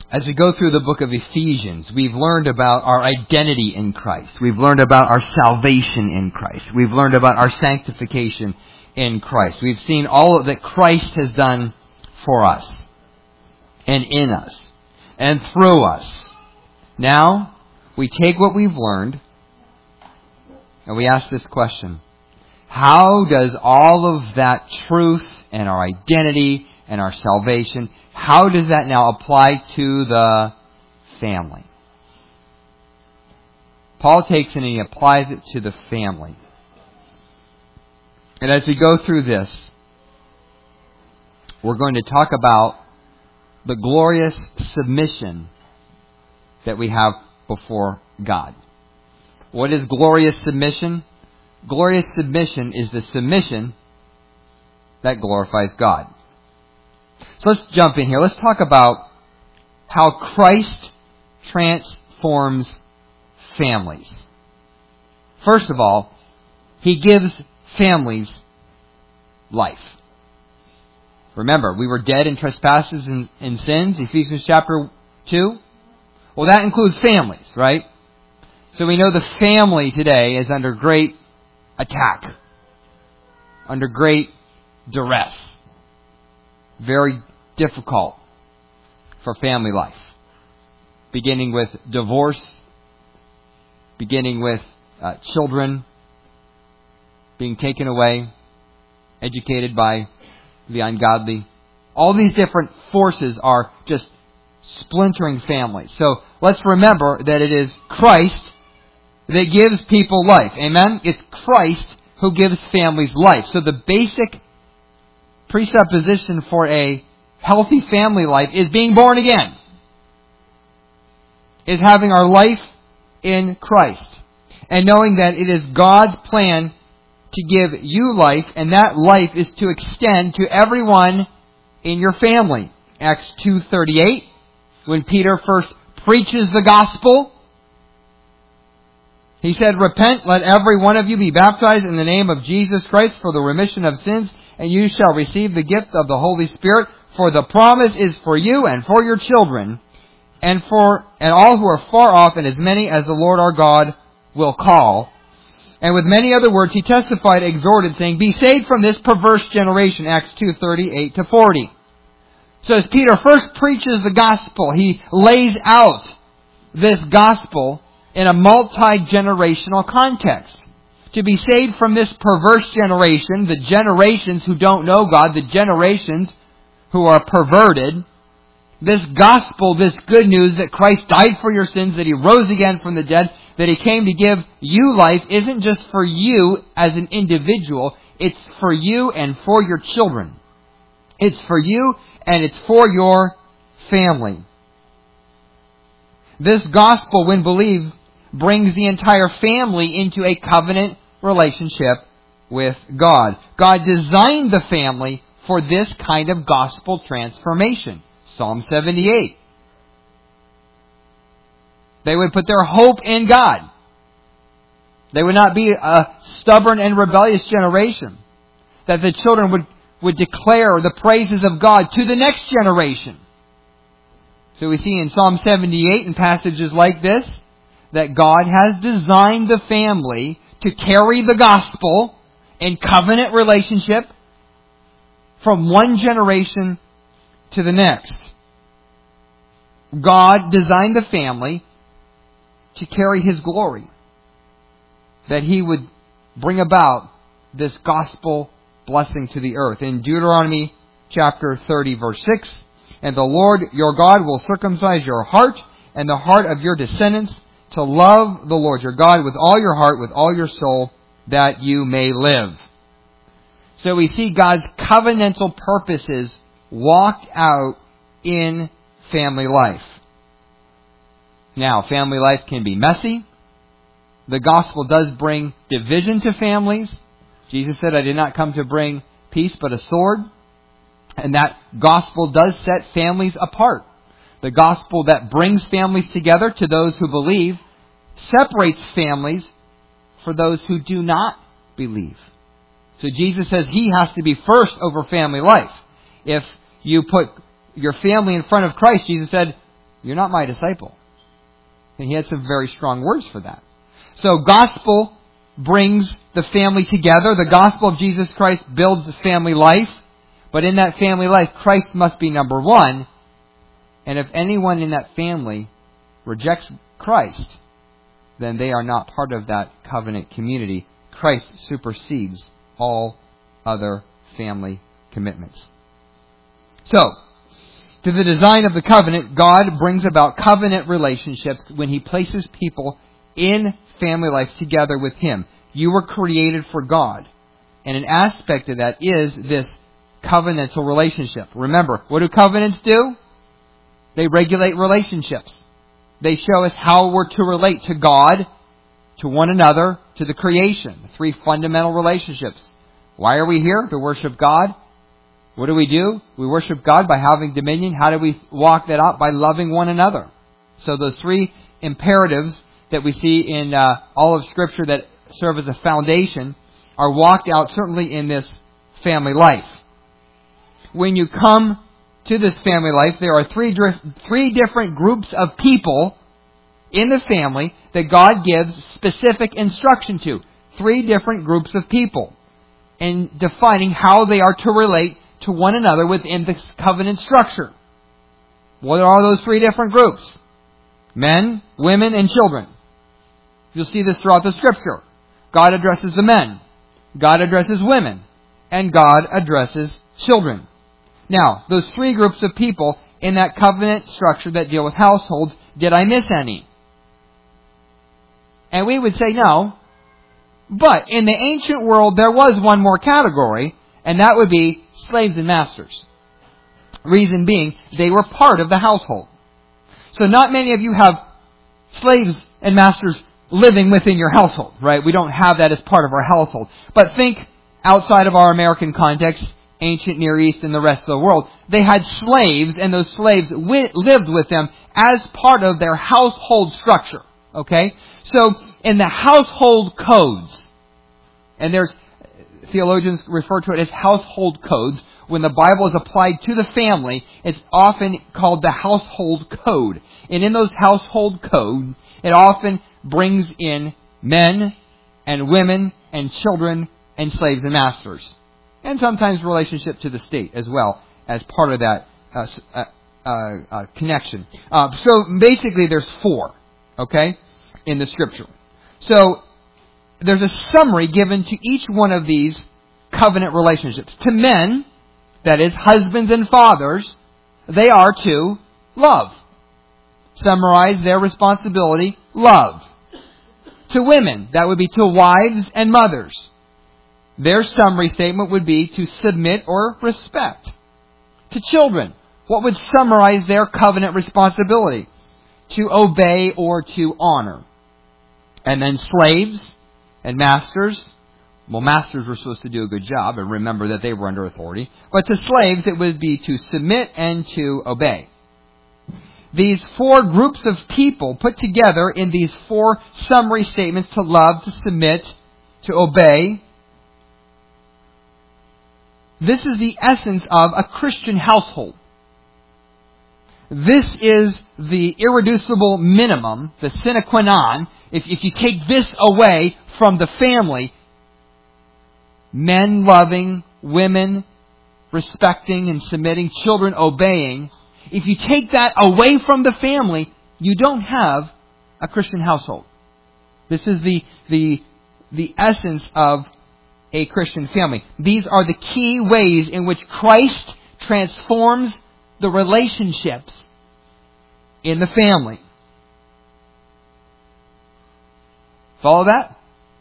As we go through the book of Ephesians, we've learned about our identity in Christ. We've learned about our salvation in Christ. We've learned about our sanctification in Christ. We've seen all that Christ has done for us and in us and through us. Now, we take what we've learned and we ask this question. How does all of that truth and our identity and our salvation, how does that now apply to the family? Paul takes it and he applies it to the family. And as we go through this, we're going to talk about the glorious submission that we have before God. What is glorious submission? Glorious submission is the submission that glorifies God. So let's jump in here. Let's talk about how Christ transforms families. First of all, He gives families life. Remember, we were dead in trespasses and sins, Ephesians chapter 2. Well, that includes families, right? So we know the family today is under great attack, under great duress. Very difficult for family life. Beginning with divorce, beginning with children being taken away, educated by the ungodly. All these different forces are just splintering families. So let's remember that it is Christ that gives people life. Amen? It's Christ who gives families life. So the basic presupposition for a healthy family life is being born again. Is having our life in Christ. And knowing that it is God's plan to give you life, and that life is to extend to everyone in your family. Acts 2:38, when Peter first preaches the gospel, he said, "Repent, let every one of you be baptized in the name of Jesus Christ for the remission of sins, and you shall receive the gift of the Holy Spirit, for the promise is for you and for your children, and all who are far off, and as many as the Lord our God will call." And with many other words, he testified, exhorted, saying, "Be saved from this perverse generation." Acts 2:38-40. So as Peter first preaches the gospel, he lays out this gospel in a multi-generational context. To be saved from this perverse generation, the generations who don't know God, the generations who are perverted, this gospel, this good news that Christ died for your sins, that He rose again from the dead, that He came to give you life, isn't just for you as an individual, it's for you and for your children. It's for you and it's for your family. This gospel, when believed, brings the entire family into a covenant relationship with God. God designed the family for this kind of gospel transformation. Psalm 78. They would put their hope in God. They would not be a stubborn and rebellious generation. That the children would declare the praises of God to the next generation. So we see in Psalm 78 and passages like this, that God has designed the family to carry the gospel in covenant relationship from one generation to the next. God designed the family to carry His glory. That He would bring about this gospel blessing to the earth. In Deuteronomy chapter 30 verse 6, "And the Lord your God will circumcise your heart and the heart of your descendants to love the Lord your God with all your heart, with all your soul, that you may live." So we see God's covenantal purposes walked out in family life. Now, family life can be messy. The gospel does bring division to families. Jesus said, "I did not come to bring peace but a sword." And that gospel does set families apart. The gospel that brings families together to those who believe separates families for those who do not believe. So Jesus says He has to be first over family life. If you put your family in front of Christ, Jesus said, you're not my disciple. And he had some very strong words for that. So gospel brings the family together. The gospel of Jesus Christ builds the family life. But in that family life, Christ must be number one. And if anyone in that family rejects Christ, then they are not part of that covenant community. Christ supersedes all other family commitments. So, to the design of the covenant, God brings about covenant relationships when He places people in family life together with Him. You were created for God. And an aspect of that is this covenantal relationship. Remember, what do covenants do? They regulate relationships. They show us how we're to relate to God, to one another, to the creation. The three fundamental relationships. Why are we here? To worship God. What do? We worship God by having dominion. How do we walk that out? By loving one another. So those three imperatives that we see in all of Scripture that serve as a foundation are walked out certainly in this family life. When you come to this family life, there are three different groups of people in the family that God gives specific instruction to. Three different groups of people in defining how they are to relate to one another within this covenant structure. What are those three different groups? Men, women, and children. You'll see this throughout the Scripture. God addresses the men. God addresses women. And God addresses children. Now, those three groups of people in that covenant structure that deal with households, did I miss any? And we would say no. But in the ancient world, there was one more category, and that would be slaves and masters. Reason being, they were part of the household. So not many of you have slaves and masters living within your household, right? We don't have that as part of our household. But think outside of our American context, ancient Near East and the rest of the world. They had slaves, and those slaves lived with them as part of their household structure. Okay? So, in the household codes, and there's theologians refer to it as household codes. When the Bible is applied to the family, it's often called the household code. And in those household codes, it often brings in men and women and children and slaves and masters. And sometimes relationship to the state as well as part of that connection. So basically there's four, okay, in the Scripture. So there's a summary given to each one of these covenant relationships. To men, that is, husbands and fathers, they are to love. Summarize their responsibility, love. To women, that would be to wives and mothers. Their summary statement would be to submit or respect. To children, what would summarize their covenant responsibility? To obey or to honor. And then slaves and masters. Well, masters were supposed to do a good job and remember that they were under authority. But to slaves, it would be to submit and to obey. These four groups of people put together in these four summary statements: to love, to submit, to obey. This is the essence of a Christian household. This is the irreducible minimum, the sine qua non. If you take this away from the family, men loving, women respecting and submitting, children obeying, if you take that away from the family, you don't have a Christian household. This is the essence of a Christian family. These are the key ways in which Christ transforms the relationships in the family. Follow that?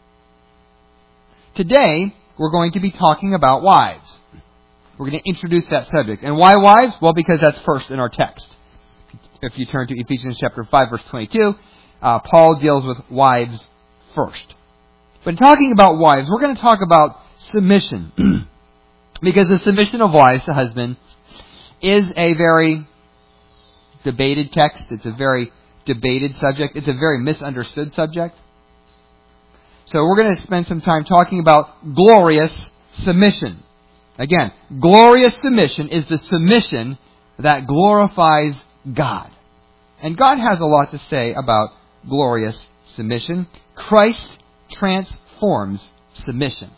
Today, we're going to be talking about wives. We're going to introduce that subject. And why wives? Well, because that's first in our text. If you turn to Ephesians chapter 5, verse 22, Paul deals with wives first. But in talking about wives, we're going to talk about submission. Because the submission of wives to husband is a very debated text. It's a very debated subject. It's a very misunderstood subject. So we're going to spend some time talking about glorious submission. Again, glorious submission is the submission that glorifies God. And God has a lot to say about glorious submission. Christ transforms submission.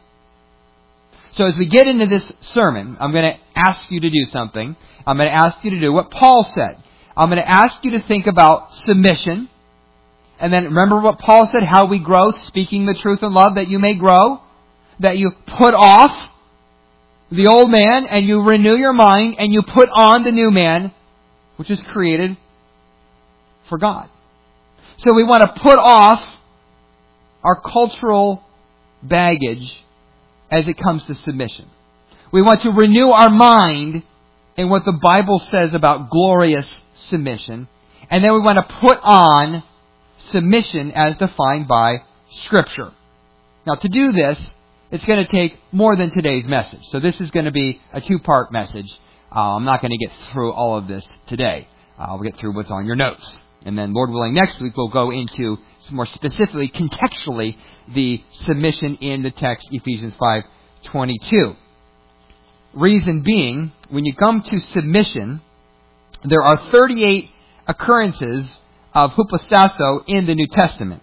So as we get into this sermon, I'm going to ask you to do something. I'm going to ask you to do what Paul said. I'm going to ask you to think about submission. And then remember what Paul said, how we grow, speaking the truth in love, that you may grow. That you put off the old man and you renew your mind and you put on the new man, which is created for God. So we want to put off our cultural baggage as it comes to submission. We want to renew our mind in what the Bible says about glorious submission. And then we want to put on submission as defined by Scripture. Now to do this, it's going to take more than today's message. So this is going to be a two-part message. I'm not going to get through all of this today. We'll get through what's on your notes. And then, Lord willing, next week we'll go into some more specifically, contextually, the submission in the text, Ephesians 5:22. Reason being, when you come to submission, there are 38 occurrences of hupostasso in the New Testament.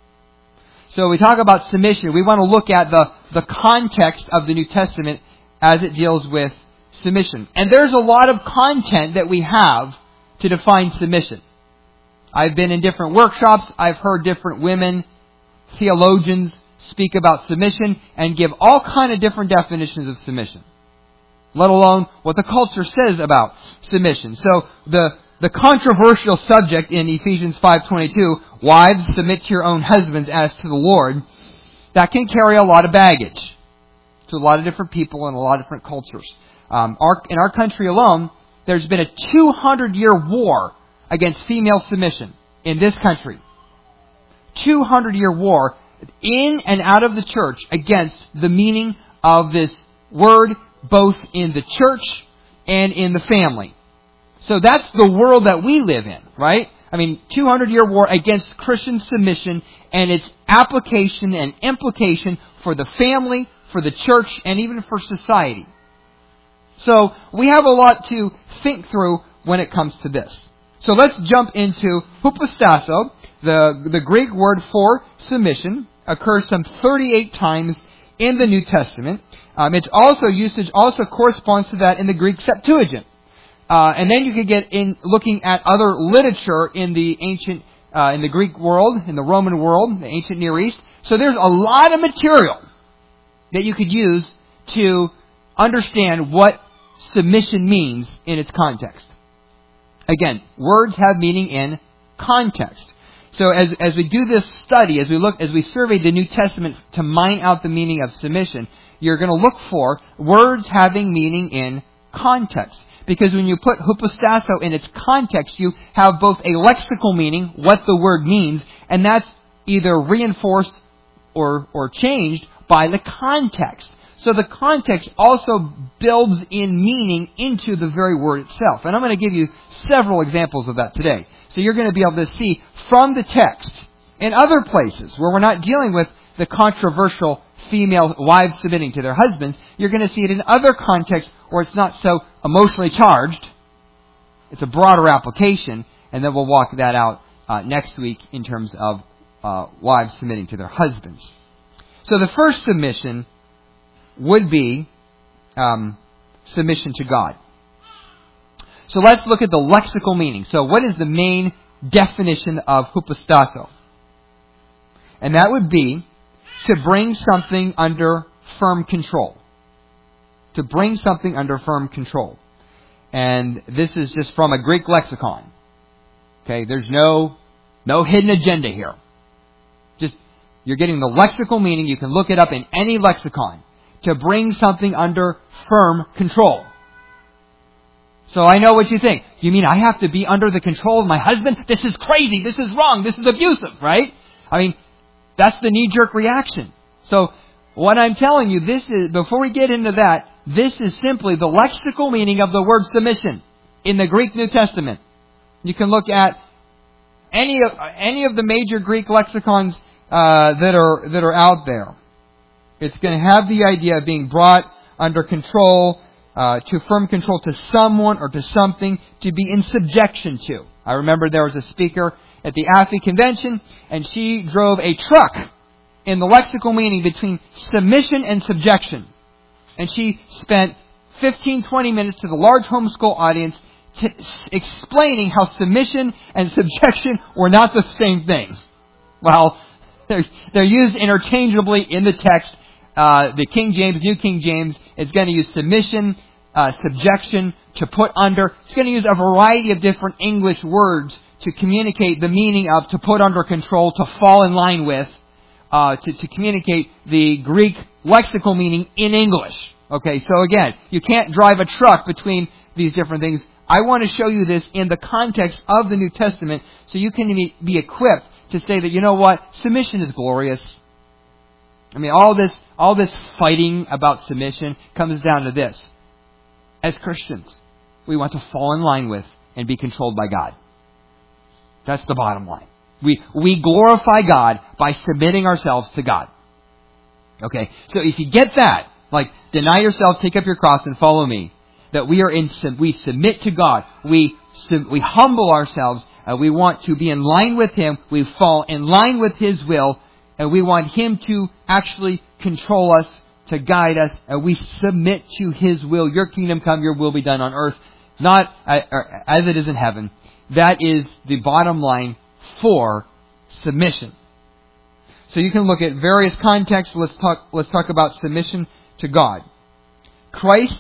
So we talk about submission. We want to look at the context of the New Testament as it deals with submission. And there's a lot of content that we have to define submission. I've been in different workshops. I've heard different women, theologians, speak about submission and give all kind of different definitions of submission. Let alone what the culture says about submission. So the controversial subject in Ephesians 5:22, wives, submit to your own husbands as to the Lord, that can carry a lot of baggage to a lot of different people and a lot of different cultures. In our country alone, there's been a 200-year war against female submission in this country. 200-year war in and out of the church against the meaning of this word, both in the church and in the family. So that's the world that we live in, right? I mean, 200-year war against Christian submission and its application and implication for the family, for the church, and even for society. So we have a lot to think through when it comes to this. So let's jump into hupostasso. The Greek word for submission occurs some 38 times in the New Testament. Its usage also corresponds to that in the Greek Septuagint. And then you could get in looking at other literature in the ancient, in the Greek world, in the Roman world, the ancient Near East. So there's a lot of material that you could use to understand what submission means in its context. Again, words have meaning in context. So as we do this study, as we survey the New Testament to mine out the meaning of submission, you're going to look for words having meaning in context. Because when you put hupostasso in its context, you have both a lexical meaning, what the word means, and that's either reinforced or changed by the context. So the context also builds in meaning into the very word itself. And I'm going to give you several examples of that today. So you're going to be able to see from the text in other places where we're not dealing with the controversial female wives submitting to their husbands, you're going to see it in other contexts where it's not so emotionally charged. It's a broader application, and then we'll walk that out next week in terms of wives submitting to their husbands. So the first submission would be submission to God. So let's look at the lexical meaning. So what is the main definition of hupostasso? And that would be to bring something under firm control. To bring something under firm control. And this is just from a Greek lexicon. Okay, there's no hidden agenda here. Just, you're getting the lexical meaning. You can look it up in any lexicon. To bring something under firm control. So I know what you think. You mean I have to be under the control of my husband? This is crazy. This is wrong. This is abusive, right? I mean, that's the knee-jerk reaction. So what I'm telling you, this is, before we get into that, this is simply the lexical meaning of the word submission in the Greek New Testament. You can look at any of the major Greek lexicons that are out there. It's going to have the idea of being brought under control, to firm control to someone or to something, to be in subjection to. I remember there was a speaker at the AFI convention, and she drove a truck in the lexical meaning between submission and subjection. And she spent 15-20 minutes to the large homeschool audience explaining how submission and subjection were not the same thing. Well, they're used interchangeably in the text. The King James, New King James, is going to use submission, subjection, to put under. It's going to use a variety of different English words to communicate the meaning of to put under control, to fall in line with, to communicate the Greek lexical meaning in English. Okay, so again, you can't drive a truck between these different things. I want to show you this in the context of the New Testament so you can be equipped to say that, you know what, submission is glorious. I mean, all this fighting about submission comes down to this. As Christians, we want to fall in line with and be controlled by God. That's the bottom line. We glorify God by submitting ourselves to God. Okay, so if you get that, like deny yourself, take up your cross, and follow me. That we submit to God. We humble ourselves. We want to be in line with Him. We fall in line with His will, and we want Him to actually control us, to guide us, and we submit to His will. Your kingdom come, Your will be done on earth, not as it is in heaven. That is the bottom line for submission. So you can look at various contexts. Let's talk about submission to God. Christ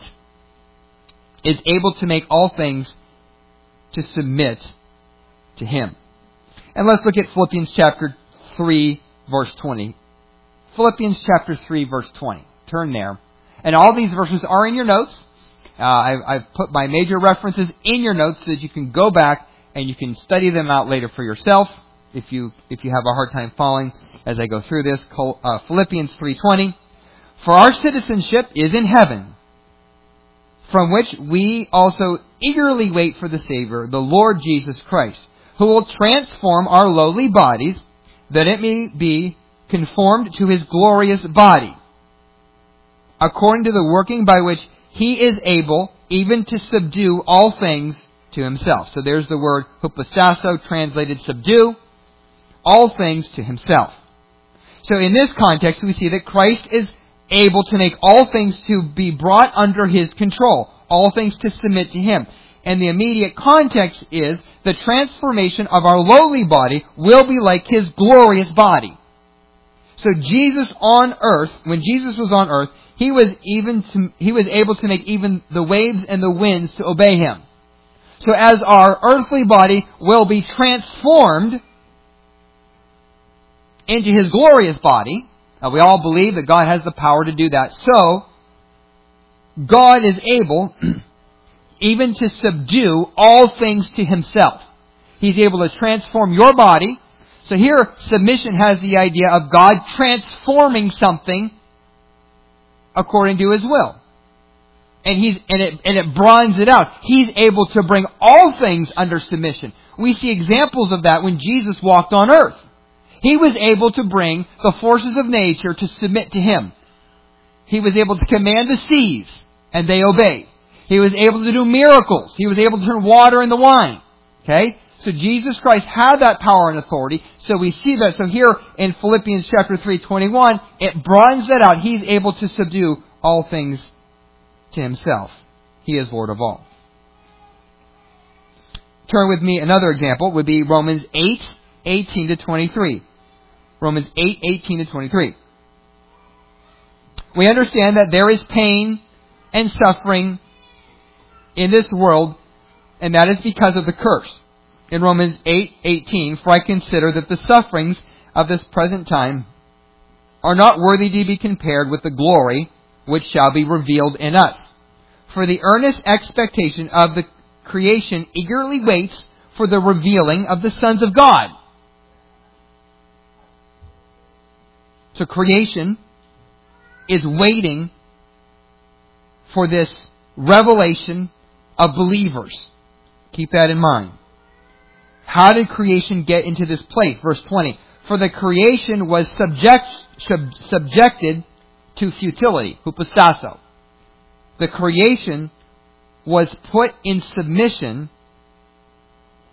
is able to make all things to submit to Him. And let's look at Philippians chapter 3, verse 20. Philippians chapter 3, verse 20. Turn there. And all these verses are in your notes. I've put my major references in your notes so that you can go back and you can study them out later for yourself if you have a hard time following as I go through this. Philippians 3:20. For our citizenship is in heaven, from which we also eagerly wait for the Savior, the Lord Jesus Christ, who will transform our lowly bodies, that it may be conformed to His glorious body, according to the working by which He is able even to subdue all things to Himself. So there's the word hupostasso, translated subdue, all things to Himself. So in this context, we see that Christ is able to make all things to be brought under His control, all things to submit to Him. And the immediate context is the transformation of our lowly body will be like His glorious body. So Jesus on earth, when Jesus was on earth, He was able to make even the waves and the winds to obey Him. So as our earthly body will be transformed into His glorious body, we all believe that God has the power to do that. So, God is able even to subdue all things to Himself. He's able to transform your body. So here, submission has the idea of God transforming something according to His will. And it broadens it out. He's able to bring all things under submission. We see examples of that when Jesus walked on earth. He was able to bring the forces of nature to submit to Him. He was able to command the seas, and they obeyed. He was able to do miracles. He was able to turn water into wine. Okay? So Jesus Christ had that power and authority. So we see that. So here in Philippians chapter 3:21, it broadens that out. He's able to subdue all things to Himself. He is Lord of all. Turn with me. Another example would be Romans 8:18 to 23. Romans 8:18 to 23. We understand that there is pain and suffering in this world, and that is because of the curse. In Romans 8:18, for I consider that the sufferings of this present time are not worthy to be compared with the glory which shall be revealed in us. For the earnest expectation of the creation eagerly waits for the revealing of the sons of God. So creation is waiting for this revelation of believers. Keep that in mind. How did creation get into this place? Verse 20. For the creation was subjected to futility, hupostasso. The creation was put in submission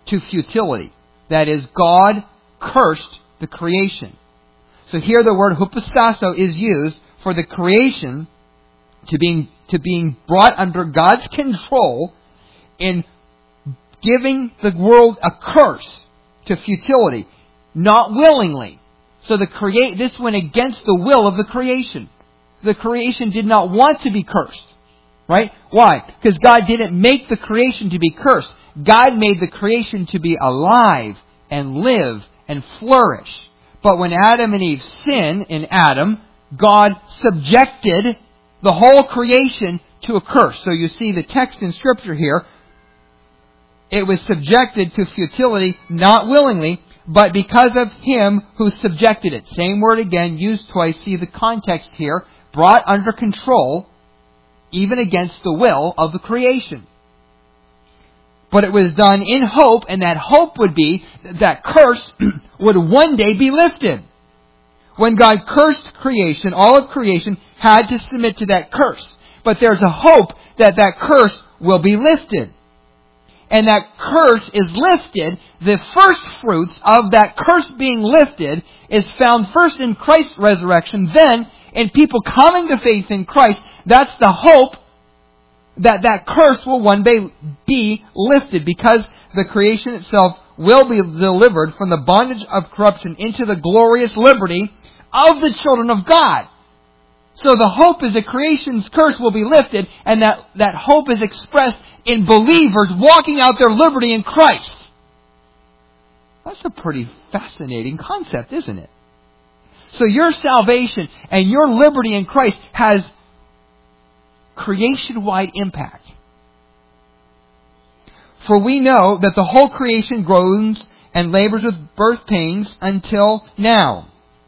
to futility. That is, God cursed the creation. So here the word hupostasso is used for the creation to being brought under God's control in giving the world a curse to futility, not willingly. So this went against the will of the creation. The creation did not want to be cursed. Right? Why? Because God didn't make the creation to be cursed. God made the creation to be alive and live and flourish. But when Adam and Eve sinned in Adam, God subjected the whole creation to a curse. So you see the text in Scripture here. It was subjected to futility, not willingly, but because of Him who subjected it. Same word again, used twice. See the context here. Brought under control, even against the will of the creation. But it was done in hope, and that hope would be that curse would one day be lifted. When God cursed creation, all of creation had to submit to that curse. But there's a hope that that curse will be lifted. And that curse is lifted, the first fruits of that curse being lifted is found first in Christ's resurrection, then in people coming to faith in Christ. That's the hope that that curse will one day be lifted, because the creation itself will be delivered from the bondage of corruption into the glorious liberty of the children of God. So the hope is that creation's curse will be lifted, and that hope is expressed in believers walking out their liberty in Christ. That's a pretty fascinating concept, isn't it? So your salvation and your liberty in Christ has creation-wide impact. For we know that the whole creation groans and labors with birth pains until now.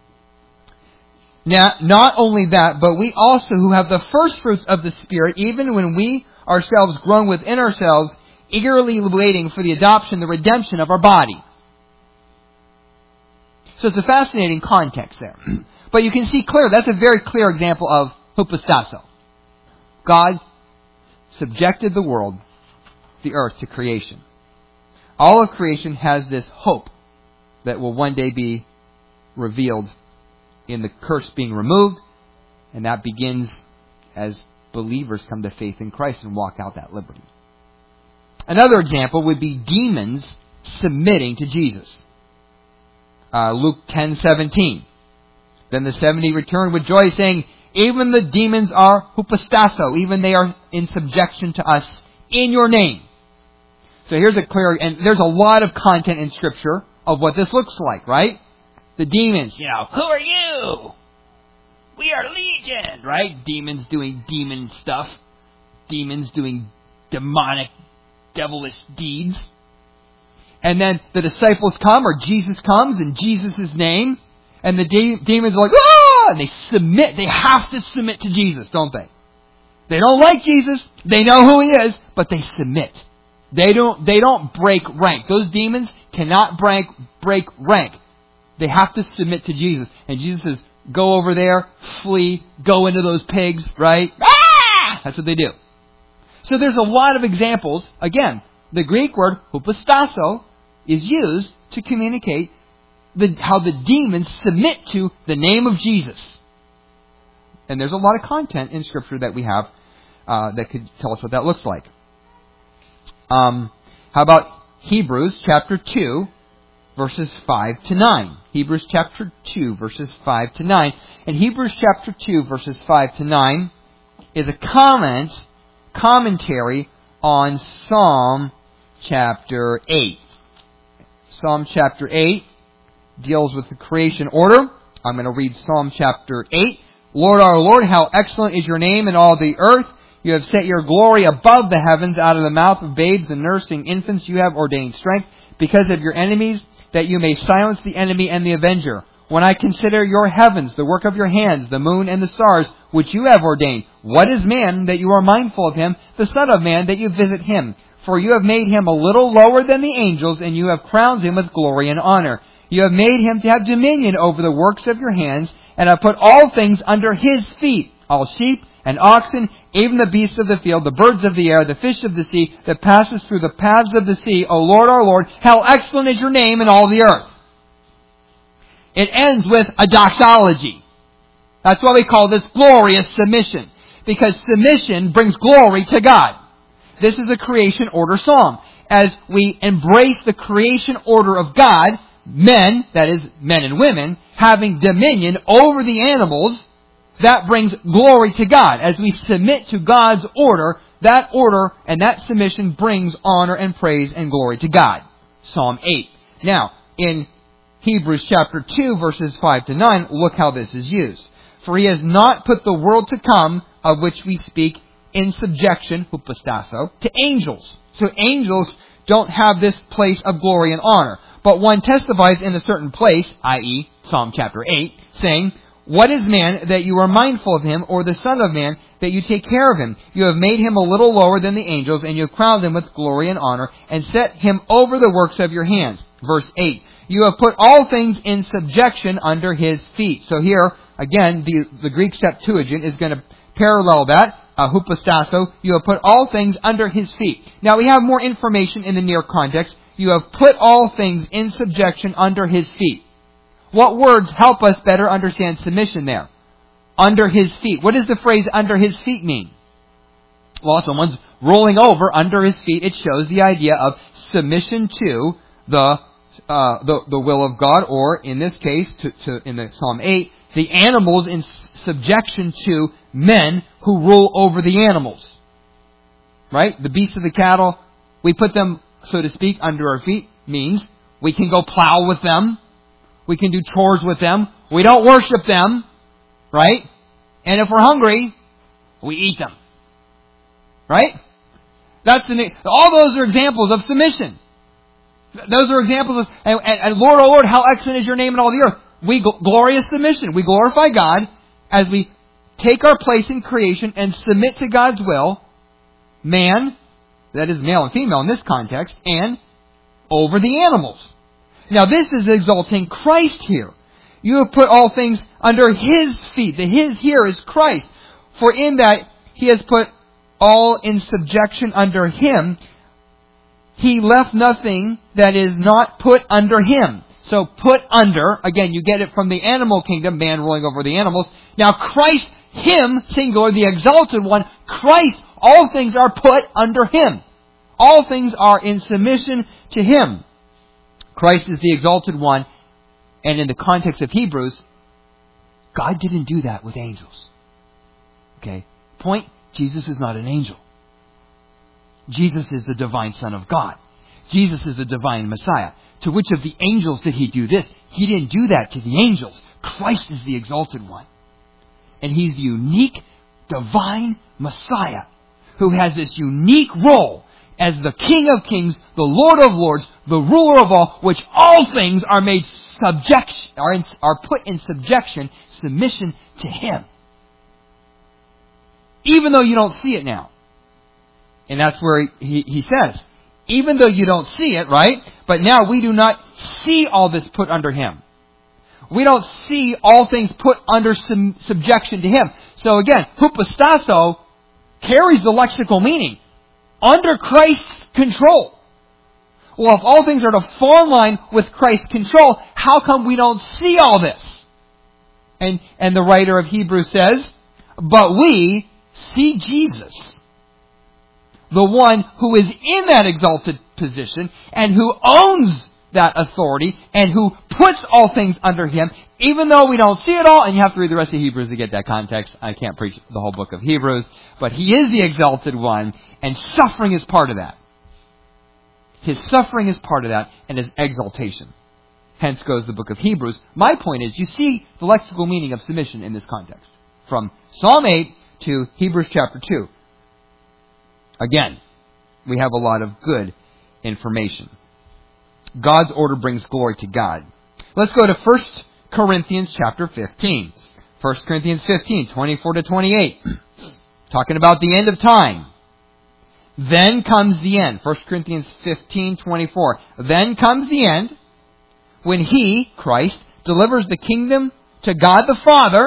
Now, not only that, but we also who have the first fruits of the Spirit, even when we ourselves groan within ourselves, eagerly waiting for the adoption, the redemption of our body. So it's a fascinating context there. But you can see clear, that's a very clear example of hupostasso. God subjected the world, the earth, to creation. All of creation has this hope that will one day be revealed in the curse being removed, and that begins as believers come to faith in Christ and walk out that liberty. Another example would be demons submitting to Jesus. Luke 10:17. Then the 70 returned with joy, saying, even the demons are hupostasso, even they are in subjection to us in your name. So here's a clear, and there's a lot of content in Scripture of what this looks like, right? The demons, who are you? We are legion, right? Demons doing demon stuff. Demons doing demonic, devilish deeds. And then the disciples come, or Jesus comes in Jesus' name, and the demons are like, ah! And they submit. They have to submit to Jesus, don't they? They don't like Jesus. They know who He is, but they submit. They don't break rank. Those demons cannot break rank. They have to submit to Jesus. And Jesus says, go over there, flee, go into those pigs, right? Ah! That's what they do. So there's a lot of examples. Again, the Greek word hupostasso is used to communicate how the demons submit to the name of Jesus. And there's a lot of content in Scripture that we have that could tell us what that looks like. How about Hebrews chapter 2, verses 5 to 9. Hebrews chapter 2, verses 5 to 9. And Hebrews chapter 2, verses 5 to 9 is a commentary on Psalm chapter 8. Psalm chapter 8 deals with the creation order. I'm going to read Psalm chapter 8. Lord, our Lord, how excellent is your name in all the earth. You have set your glory above the heavens. Out of the mouth of babes and nursing infants you have ordained strength because of your enemies, that you may silence the enemy and the avenger. When I consider your heavens, the work of your hands, the moon and the stars, which you have ordained, what is man that you are mindful of him, the Son of Man that you visit him? For you have made him a little lower than the angels, and you have crowned him with glory and honor. You have made him to have dominion over the works of your hands, and have put all things under his feet, all sheep and oxen, even the beasts of the field, the birds of the air, the fish of the sea, that passes through the paths of the sea. O Lord, our Lord, how excellent is your name in all the earth. It ends with a doxology. That's why we call this glorious submission. Because submission brings glory to God. This is a creation order psalm. As we embrace the creation order of God, men, that is, men and women, having dominion over the animals, that brings glory to God. As we submit to God's order, that order and that submission brings honor and praise and glory to God. Psalm 8. Now, in Hebrews chapter 2, verses 5 to 9, look how this is used. For he has not put the world to come, of which we speak, in subjection, hupostasso, to angels. So angels don't have this place of glory and honor. But one testifies in a certain place, i.e., Psalm chapter 8, saying, What is man that you are mindful of him, or the son of man that you take care of him? You have made him a little lower than the angels, and you have crowned him with glory and honor, and set him over the works of your hands. Verse 8, You have put all things in subjection under his feet. So here, again, the Greek Septuagint is going to parallel that. Hupostasso, you have put all things under his feet. Now we have more information in the near context. You have put all things in subjection under his feet. What words help us better understand submission there? Under his feet. What does the phrase under his feet mean? Well, if someone's rolling over under his feet, it shows the idea of submission to the will of God, or in this case, in the Psalm 8, the animals in subjection to men who rule over the animals. Right? The beasts of the cattle, we put them, so to speak, under our feet, means we can go plow with them. We can do chores with them. We don't worship them. Right? And if we're hungry, we eat them. Right? All those are examples of submission. Those are examples of, and Lord, oh Lord, how excellent is your name in all the earth. Glorious submission. We glorify God as we take our place in creation and submit to God's will, man, that is male and female in this context, and over the animals. Now this is exalting Christ here. You have put all things under his feet. The his here is Christ. For in that he has put all in subjection under him, he left nothing that is not put under him. So put under, again, you get it from the animal kingdom, man ruling over the animals. Now Christ, him, singular, the exalted one, Christ, all things are put under him. All things are in submission to him. Christ is the exalted one. And in the context of Hebrews, God didn't do that with angels. Okay? Point, Jesus is not an angel. Jesus is the divine Son of God. Jesus is the divine Messiah. To which of the angels did he do this? He didn't do that to the angels. Christ is the exalted one. And he's the unique divine Messiah who has this unique role as the King of Kings, the Lord of Lords, the ruler of all, which all things are made are put in subjection, submission to him. Even though you don't see it now. And that's where he says, even though you don't see it, right? But now we do not see all this put under him. We don't see all things put under subjection to him. So again, hupostasso carries the lexical meaning. Under Christ's control. Well, if all things are to fall in line with Christ's control, how come we don't see all this? And the writer of Hebrews says, but we see Jesus, the one who is in that exalted position and who owns that authority and who puts all things under him, even though we don't see it all. And you have to read the rest of Hebrews to get that context. I can't preach the whole book of Hebrews, but he is the exalted one, and suffering is part of that. His suffering is part of that, and his exaltation. Hence goes the book of Hebrews. My point is, you see the lexical meaning of submission in this context. From Psalm 8 to Hebrews chapter 2. Again, we have a lot of good information. God's order brings glory to God. Let's go to 1 Corinthians chapter 15. 1 Corinthians 15, 24 to 28. Talking about the end of time. Then comes the end. 1 Corinthians 15, 24. Then comes the end when he, Christ, delivers the kingdom to God the Father.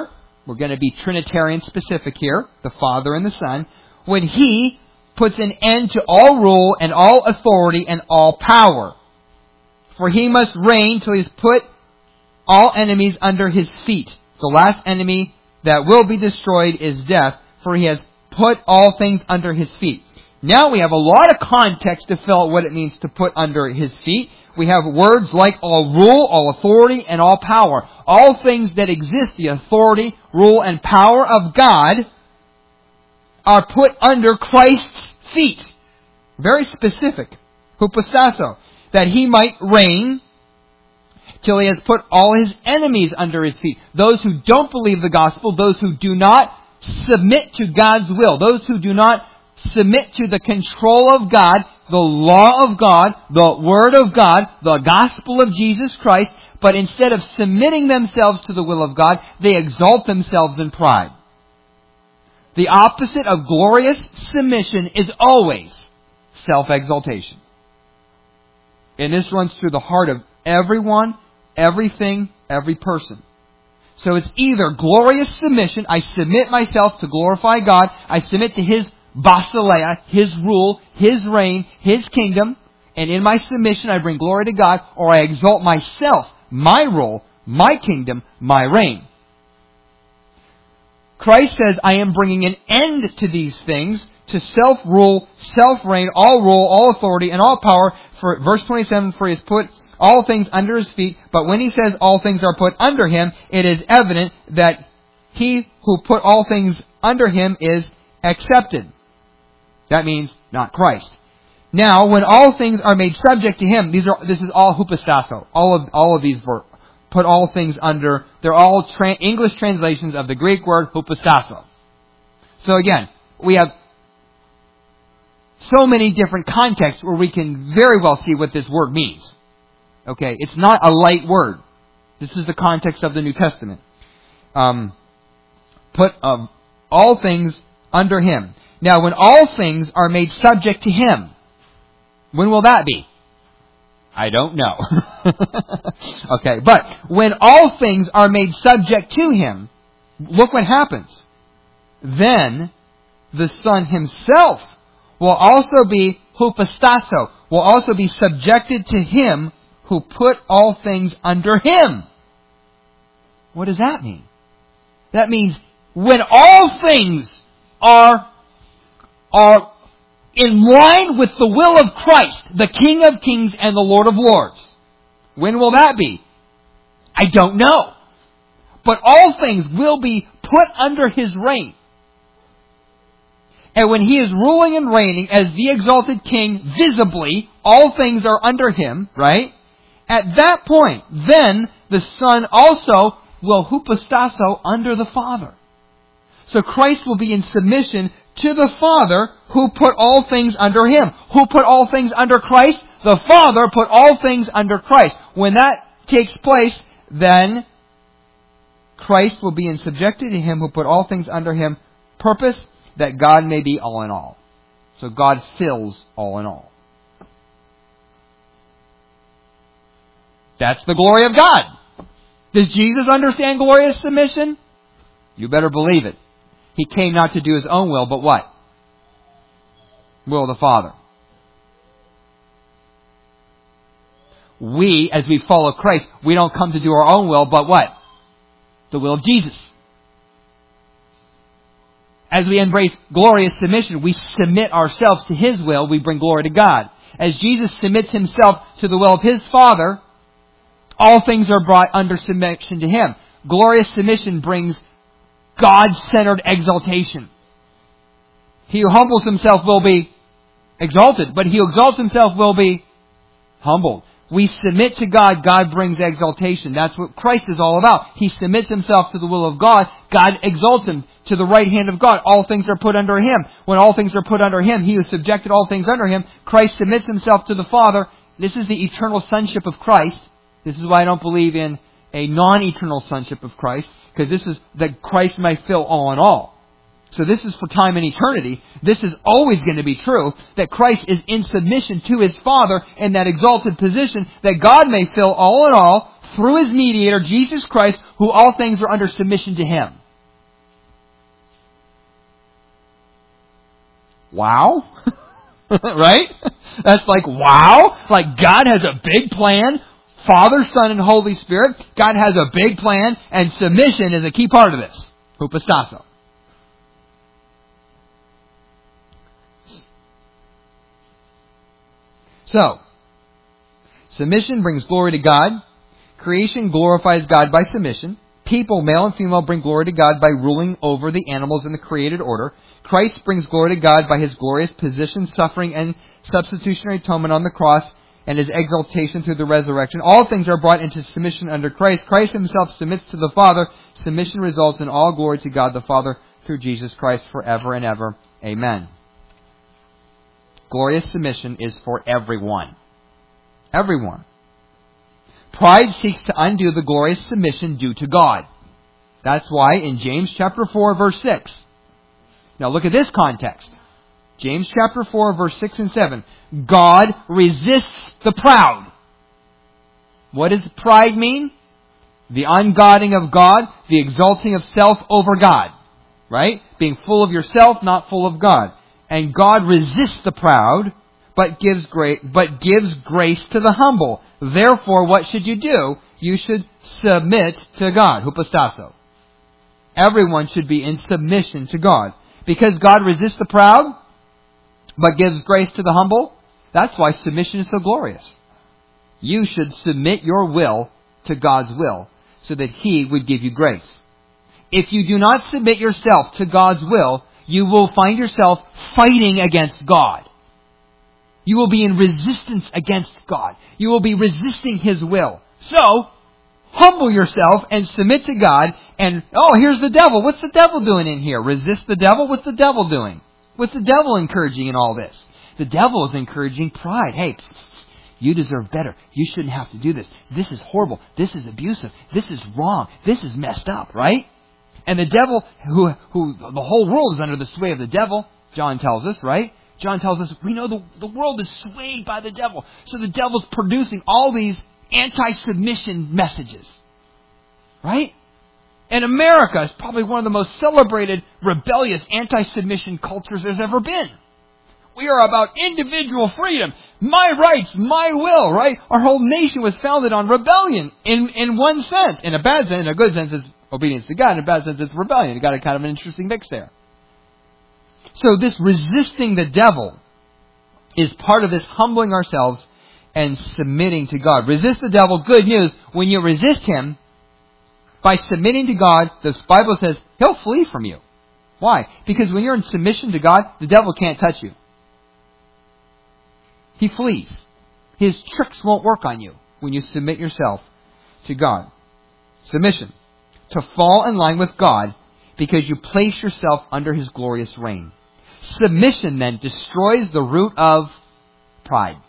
we're going to be Trinitarian specific here, the Father and the Son, when He puts an end to all rule and all authority and all power. For He must reign till He has put all enemies under His feet. The last enemy that will be destroyed is death, for He has put all things under His feet. Now we have a lot of context to fill out what it means to put under His feet. We have words like all rule, all authority, and all power. All things that exist, the authority, rule, and power of God, are put under Christ's feet. Very specific. Hupostasso. That He might reign till He has put all His enemies under His feet. Those who don't believe the gospel, those who do not submit to God's will, those who do not submit to the control of God, the law of God, the Word of God, the gospel of Jesus Christ, but instead of submitting themselves to the will of God, they exalt themselves in pride. The opposite of glorious submission is always self-exaltation. And this runs through the heart of everyone, everything, every person. So it's either glorious submission, I submit myself to glorify God, I submit to His basileia, His rule, His reign, His kingdom, and in my submission I bring glory to God, or I exalt myself, my rule, my kingdom, my reign. Christ says, I am bringing an end to these things, to self-rule, self-reign, all authority, and all power. For verse 27, for He has put all things under His feet. But when He says all things are put under Him, it is evident that He who put all things under Him is accepted. That means not Christ. Now, when all things are made subject to Him, this is all hupostasso. All of these verbs. Put all things under. They're all English translations of the Greek word hupostasso. So again, we have so many different contexts where we can very well see what this word means. Okay, it's not a light word. This is the context of the New Testament. Put all things under Him. Now, when all things are made subject to Him, when will that be? I don't know. Okay, but when all things are made subject to Him, look what happens. Then the Son Himself will also be hupostasso, will also be subjected to Him who put all things under Him. What does that mean? That means when all things are in line with the will of Christ, the King of Kings and the Lord of Lords. When will that be? I don't know. But all things will be put under His reign. And when He is ruling and reigning as the exalted King visibly, all things are under Him, right? At that point, then the Son also will hupostasso under the Father. So Christ will be in submission to the Father who put all things under Him. Who put all things under Christ? The Father put all things under Christ. When that takes place, then Christ will be in subjection to Him who put all things under Him. Purpose, that God may be all in all. So God fills all in all. That's the glory of God. Does Jesus understand glorious submission? You better believe it. He came not to do His own will, but what? Will of the Father. We, as we follow Christ, we don't come to do our own will, but what? The will of Jesus. As we embrace glorious submission, we submit ourselves to His will, we bring glory to God. As Jesus submits Himself to the will of His Father, all things are brought under submission to Him. Glorious submission brings God-centered exaltation. He who humbles himself will be exalted, but he who exalts himself will be humbled. We submit to God, God brings exaltation. That's what Christ is all about. He submits Himself to the will of God, God exalts Him to the right hand of God. All things are put under Him. When all things are put under Him, He who subjected all things under Him, Christ submits Himself to the Father. This is the eternal sonship of Christ. This is why I don't believe in a non-eternal sonship of Christ, because this is that Christ may fill all in all. So this is for time and eternity. This is always going to be true, that Christ is in submission to His Father in that exalted position, that God may fill all in all through His mediator, Jesus Christ, who all things are under submission to Him. wow. Right? That's like, wow. Like God has a big plan. Father, Son, and Holy Spirit. God has a big plan, and submission is a key part of this. Hupostasso. So, submission brings glory to God. Creation glorifies God by submission. People, male and female, bring glory to God by ruling over the animals in the created order. Christ brings glory to God by His glorious position, suffering, and substitutionary atonement on the cross, and His exaltation through the resurrection. All things are brought into submission under Christ. Christ Himself submits to the Father. Submission results in all glory to God the Father through Jesus Christ forever and ever. Amen. Glorious submission is for everyone. Everyone. Pride seeks to undo the glorious submission due to God. That's why in James chapter 4, verse 6. Now look at this context. James chapter 4, verse 6 and 7. God resists the proud. What does pride mean? The ungodding of God, the exalting of self over God. Right? Being full of yourself, not full of God. And God resists the proud, but gives grace to the humble. Therefore, what should you do? You should submit to God. Hupostasso. Everyone should be in submission to God. Because God resists the proud, but gives grace to the humble, that's why submission is so glorious. You should submit your will to God's will, so that He would give you grace. If you do not submit yourself to God's will, you will find yourself fighting against God. You will be in resistance against God. You will be resisting His will. So, humble yourself and submit to God. And, here's the devil. What's the devil doing in here? Resist the devil? What's the devil doing? What's the devil encouraging in all this? The devil is encouraging pride. Hey, you deserve better. You shouldn't have to do this. This is horrible. This is abusive. This is wrong. This is messed up, right? And the devil, who the whole world is under the sway of the devil, John tells us, right? John tells us, we know the world is swayed by the devil. So the devil's producing all these anti-submission messages. Right? And America is probably one of the most celebrated, rebellious, anti-submission cultures there's ever been. We are about individual freedom. My rights, my will, right? Our whole nation was founded on rebellion in one sense. In a bad sense, in a good sense, it's obedience to God. In a bad sense, it's rebellion. You got a kind of an interesting mix there. So this resisting the devil is part of this humbling ourselves and submitting to God. Resist the devil, good news. When you resist him, by submitting to God, the Bible says, he'll flee from you. Why? Because when you're in submission to God, the devil can't touch you. He flees. His tricks won't work on you when you submit yourself to God. Submission. To fall in line with God because you place yourself under His glorious reign. Submission then destroys the root of pride.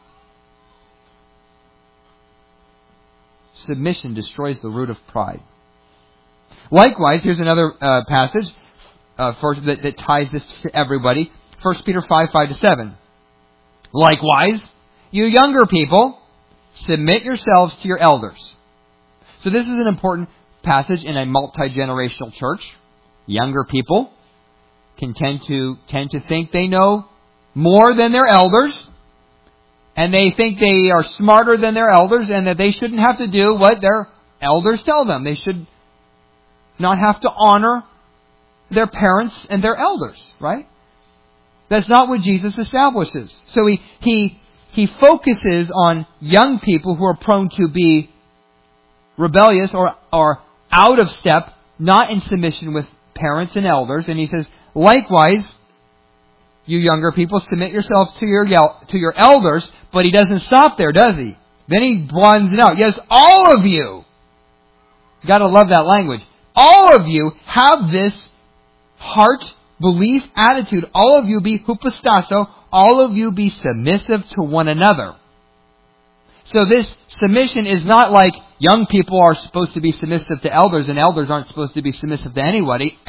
Submission destroys the root of pride. Likewise, here's another passage that ties this to everybody. 1 Peter 5, 5-7. Likewise, you younger people, submit yourselves to your elders. So this is an important passage in a multi-generational church. Younger people can tend to think they know more than their elders, and they think they are smarter than their elders, and that they shouldn't have to do what their elders tell them. They should not have to honor their parents and their elders, right? That's not what Jesus establishes. So he focuses on young people who are prone to be rebellious or out of step, not in submission with parents and elders. And he says, likewise, you younger people, submit yourselves to your elders. But he doesn't stop there, does he? Then he broadens it out. Yes, all of you. Got to love that language. All of you have this heart, belief, attitude. All of you be hupostasso. All of you be submissive to one another. So this submission is not like young people are supposed to be submissive to elders and elders aren't supposed to be submissive to anybody.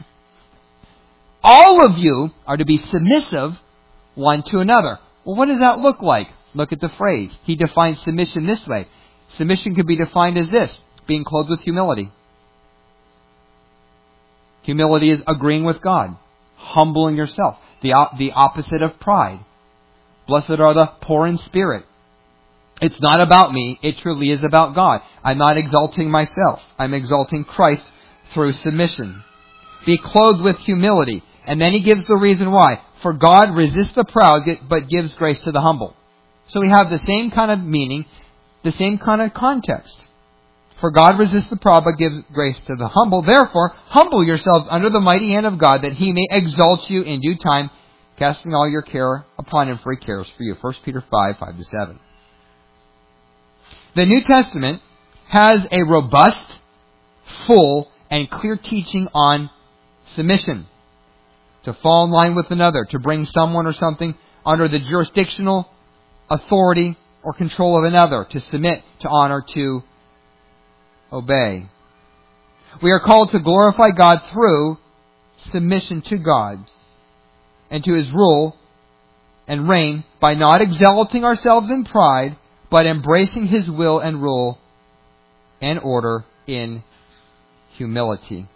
All of you are to be submissive one to another. Well, what does that look like? Look at the phrase. He defines submission this way. Submission could be defined as this: being clothed with humility. Humility is agreeing with God, humbling yourself, the opposite of pride. Blessed are the poor in spirit. It's not about me. It truly is about God. I'm not exalting myself. I'm exalting Christ through submission. Be clothed with humility. And then he gives the reason why. For God resists the proud, but gives grace to the humble. So we have the same kind of meaning, the same kind of context. For God resists the proud, but gives grace to the humble. Therefore, humble yourselves under the mighty hand of God, that he may exalt you in due time, casting all your care upon him, for he cares for you. 1 Peter 5, 5-7. The New Testament has a robust, full, and clear teaching on submission. To fall in line with another, to bring someone or something under the jurisdictional authority or control of another, to submit, to honor, to obey. We are called to glorify God through submission to God and to his rule and reign by not exalting ourselves in pride, but embracing his will and rule and order in humility.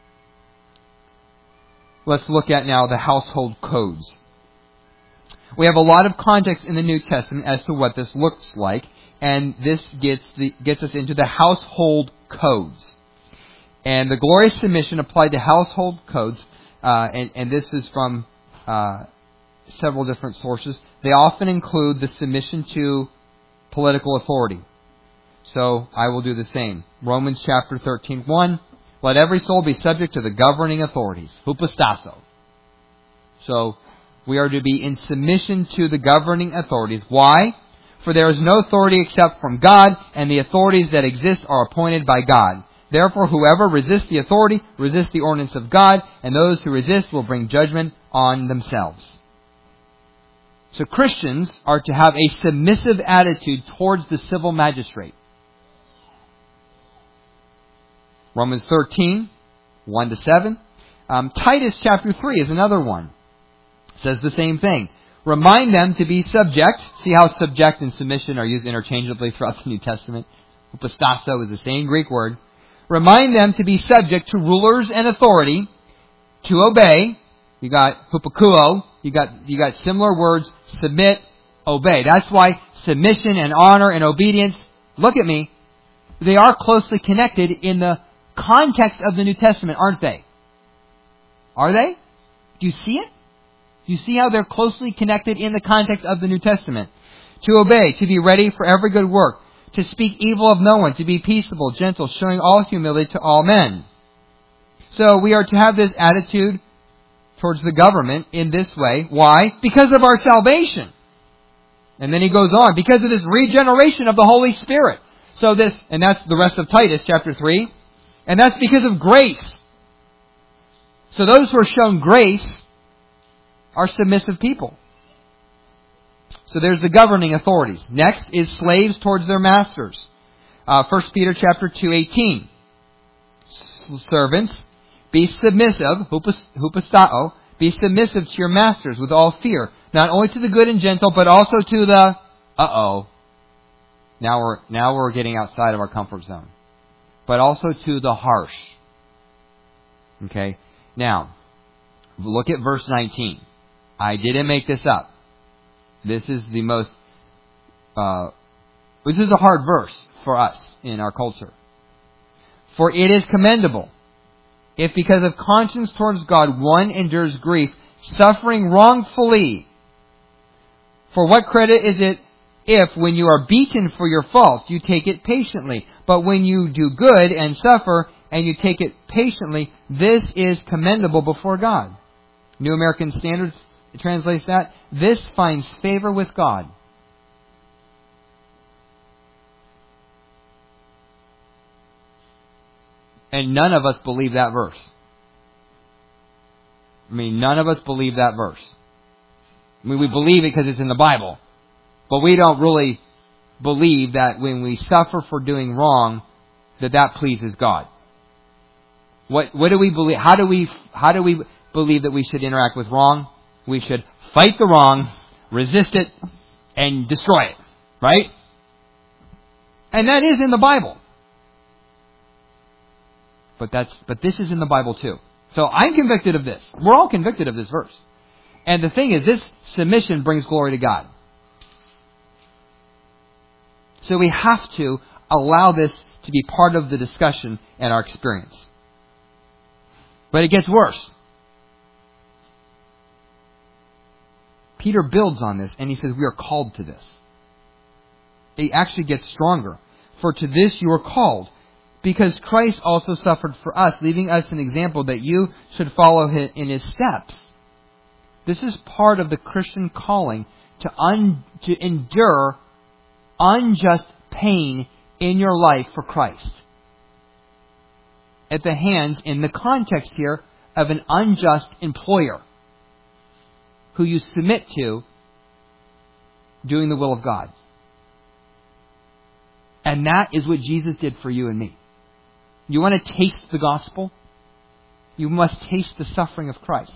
Let's look at now the household codes. We have a lot of context in the New Testament as to what this looks like, and this gets us into the household codes. And the glorious submission applied to household codes, and this is from several different sources. They often include the submission to political authority. So I will do the same. Romans chapter 13:1. Let every soul be subject to the governing authorities. Hupostasso. So we are to be in submission to the governing authorities. Why? For there is no authority except from God, and the authorities that exist are appointed by God. Therefore, whoever resists the authority resists the ordinance of God, and those who resist will bring judgment on themselves. So Christians are to have a submissive attitude towards the civil magistrate. Romans 13, 1-7. Titus chapter 3 is another one. It says the same thing. Remind them to be subject. See how subject and submission are used interchangeably throughout the New Testament. Hupostasso is the same Greek word. Remind them to be subject to rulers and authority, to obey. You got hupokuo. You got similar words. Submit, obey. That's why submission and honor and obedience, look at me, they are closely connected in the context of the New Testament, aren't they? Are they? Do you see it? Do you see how they're closely connected in the context of the New Testament? To obey, to be ready for every good work, to speak evil of no one, to be peaceable, gentle, showing all humility to all men. So we are to have this attitude towards the government in this way. Why? Because of our salvation. And then he goes on, because of this regeneration of the Holy Spirit. So this, and that's the rest of Titus chapter 3. And that's because of grace. So those who are shown grace are submissive people. So there's the governing authorities. Next is slaves towards their masters. 1 Peter chapter 2:18. Servants, be submissive, hupostao, be submissive to your masters with all fear, not only to the good and gentle, but also to the Now we're getting outside of our comfort zone. But also to the harsh. Okay? Now, look at verse 19. I didn't make this up. This is the most, this is a hard verse for us in our culture. For it is commendable, if because of conscience towards God one endures grief, suffering wrongfully. For what credit is it if, when you are beaten for your faults, you take it patiently? But when you do good and suffer, and you take it patiently, this is commendable before God. New American Standard translates that. This finds favor with God. And none of us believe that verse. None of us believe that verse. We believe it because it's in the Bible. But we don't really believe that when we suffer for doing wrong, that pleases God. What do we believe? How do we believe that we should interact with wrong? We should fight the wrong, resist it, and destroy it. Right? And that is in the Bible. But this is in the Bible too. So I'm convicted of this. We're all convicted of this verse. And the thing is, this submission brings glory to God. So we have to allow this to be part of the discussion and our experience. But it gets worse. Peter builds on this and he says we are called to this. It actually gets stronger. For to this you are called, because Christ also suffered for us, leaving us an example that you should follow in His steps. This is part of the Christian calling to endure unjust pain in your life for Christ. At the hands, in the context here, of an unjust employer who you submit to doing the will of God. And that is what Jesus did for you and me. You want to taste the gospel? You must taste the suffering of Christ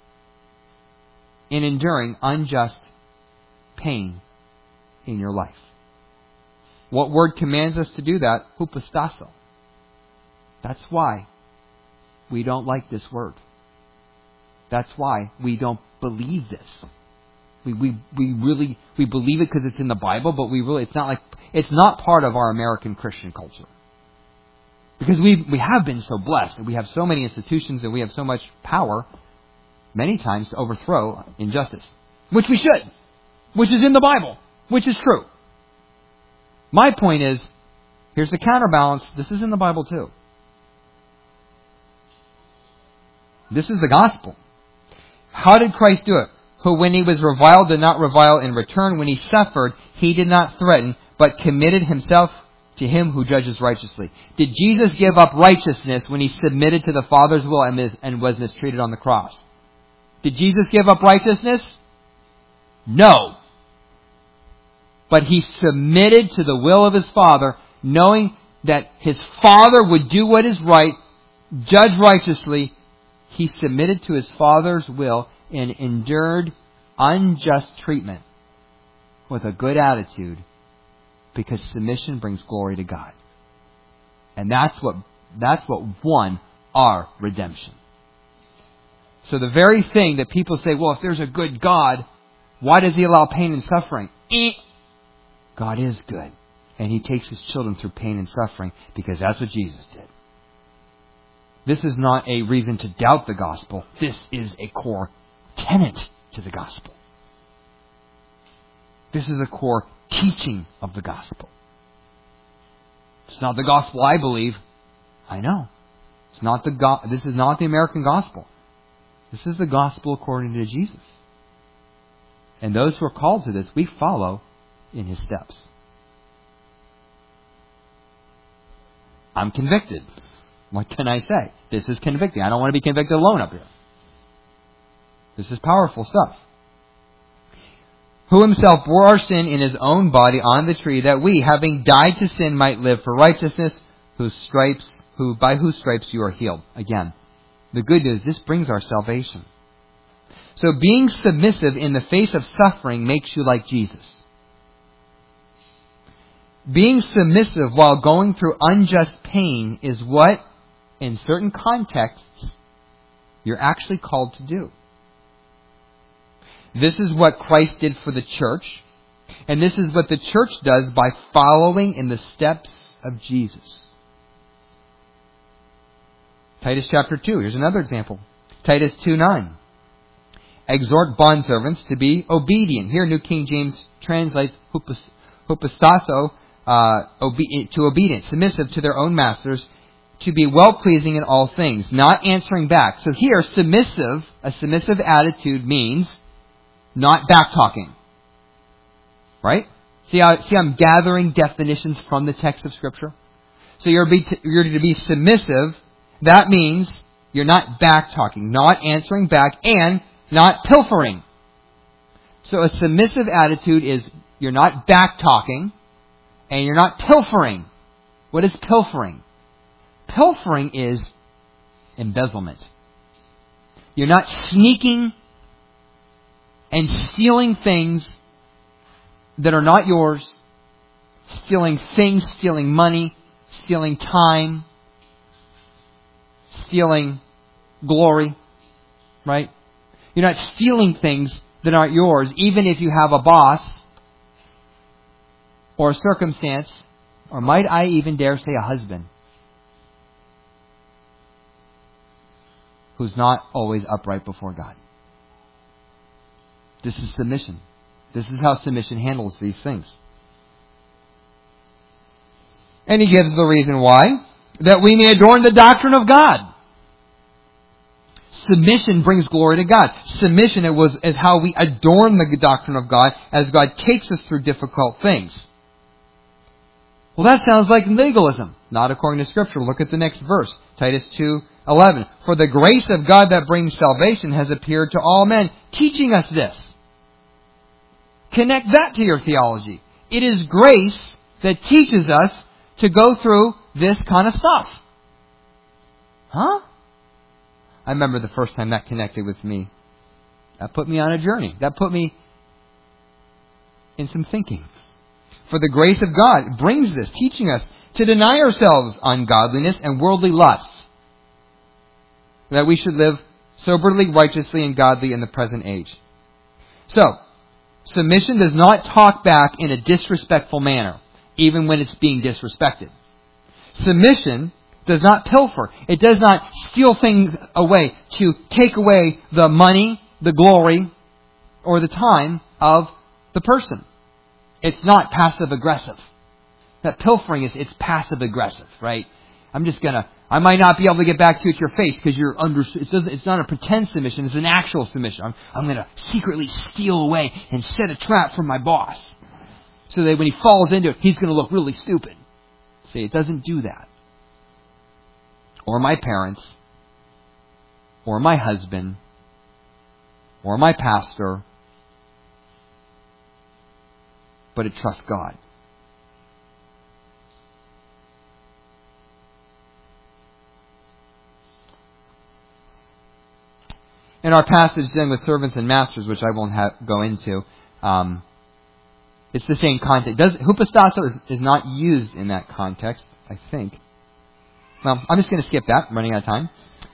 in enduring unjust pain in your life. What word commands us to do that? Hupostasso. That's why we don't like this word. That's why we don't believe this. We believe it because it's in the Bible, but it's not part of our American Christian culture. Because we have been so blessed, and we have so many institutions, and we have so much power, many times, to overthrow injustice. Which we should. Which is in the Bible. Which is true. My point is, here's the counterbalance. This is in the Bible too. This is the gospel. How did Christ do it? Who, when He was reviled, did not revile in return. When He suffered, He did not threaten, but committed Himself to Him who judges righteously. Did Jesus give up righteousness when He submitted to the Father's will and was mistreated on the cross? Did Jesus give up righteousness? No. But He submitted to the will of His Father, knowing that His Father would do what is right, judge righteously. He submitted to His Father's will and endured unjust treatment with a good attitude, because submission brings glory to God. And that's what won our redemption. So the very thing that people say, well, if there's a good God, why does He allow pain and suffering? God is good. And He takes His children through pain and suffering because that's what Jesus did. This is not a reason to doubt the gospel. This is a core tenet to the gospel. This is a core teaching of the gospel. It's not the gospel I believe. I know. It's not this is not the American gospel. This is the gospel according to Jesus. And those who are called to this, we follow in His steps. I'm convicted. What can I say? This is convicting. I don't want to be convicted alone up here. This is powerful stuff. Who Himself bore our sin in His own body on the tree, that we, having died to sin, might live for righteousness, by whose stripes you are healed. Again, the good news, this brings our salvation. So being submissive in the face of suffering makes you like Jesus. Being submissive while going through unjust pain is what, in certain contexts, you're actually called to do. This is what Christ did for the church. And this is what the church does by following in the steps of Jesus. Titus chapter 2. Here's another example. Titus 2:9. Exhort bondservants to be obedient. Here, New King James translates hupostasso, to obedience, submissive to their own masters, to be well-pleasing in all things, not answering back. So here, a submissive attitude means not back-talking. Right? See, I'm gathering definitions from the text of Scripture. So you're to be submissive. That means you're not back-talking, not answering back, and not pilfering. So a submissive attitude is you're not back-talking, and you're not pilfering. What is pilfering? Pilfering is embezzlement. You're not sneaking and stealing things that are not yours, stealing things, stealing money, stealing time, stealing glory, right? You're not stealing things that aren't yours, even if you have a boss or a circumstance, or might I even dare say a husband, who's not always upright before God. This is submission. This is how submission handles these things. And he gives the reason why. That we may adorn the doctrine of God. Submission brings glory to God. Submission is how we adorn the doctrine of God as God takes us through difficult things. Well, that sounds like legalism. Not according to Scripture. Look at the next verse. Titus 2:11. For the grace of God that brings salvation has appeared to all men, teaching us this. Connect that to your theology. It is grace that teaches us to go through this kind of stuff. Huh? I remember the first time that connected with me. That put me on a journey. That put me in some thinking. For the grace of God brings this, teaching us to deny ourselves ungodliness and worldly lusts, that we should live soberly, righteously, and godly in the present age. So, submission does not talk back in a disrespectful manner, even when it's being disrespected. Submission does not pilfer. It does not steal things away to take away the money, the glory, or the time of the person. It's not passive-aggressive. That pilfering it's passive-aggressive, right? I might not be able to get back to you at your face because you're it's not a pretend submission, it's an actual submission. I'm going to secretly steal away and set a trap for my boss. So that when he falls into it, he's going to look really stupid. See, it doesn't do that. Or my parents, or my husband, or my pastor, but it trusts God. In our passage then with servants and masters, which I won't go into, it's the same context. Hupostasso is not used in that context, I think. Well, I'm just going to skip that. I'm running out of time.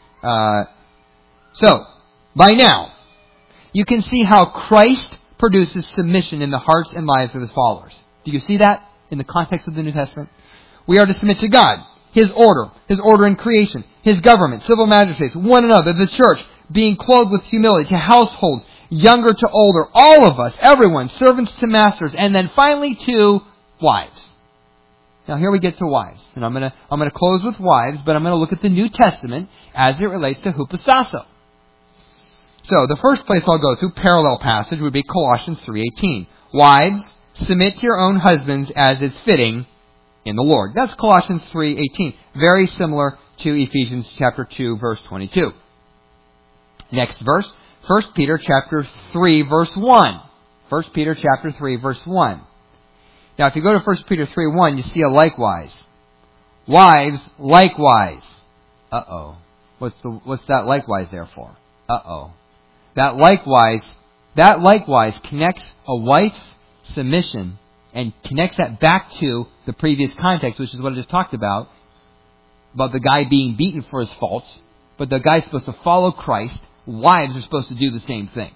So, by now, you can see how Christ produces submission in the hearts and lives of His followers. Do you see that in the context of the New Testament? We are to submit to God, His order in creation, His government, civil magistrates, one another, the church, being clothed with humility, to households, younger to older, all of us, everyone, servants to masters, and then finally to wives. Now here we get to wives. And I'm going to close with wives, but I'm going to look at the New Testament as it relates to hupostasso. So the first place I'll go to, parallel passage, would be Colossians 3:18. Wives, submit to your own husbands as is fitting in the Lord. That's Colossians 3:18. Very similar to Ephesians chapter 2, verse 22. Next verse, 1 Peter chapter 3, verse 1. 1 Peter chapter 3, verse 1. Now, if you go to 1 Peter 3:1, you see a likewise. Wives, likewise. Uh-oh. What's that likewise there for? Uh-oh. That likewise connects a wife's submission and connects that back to the previous context, which is what I just talked about the guy being beaten for his faults, but the guy's supposed to follow Christ. Wives are supposed to do the same thing.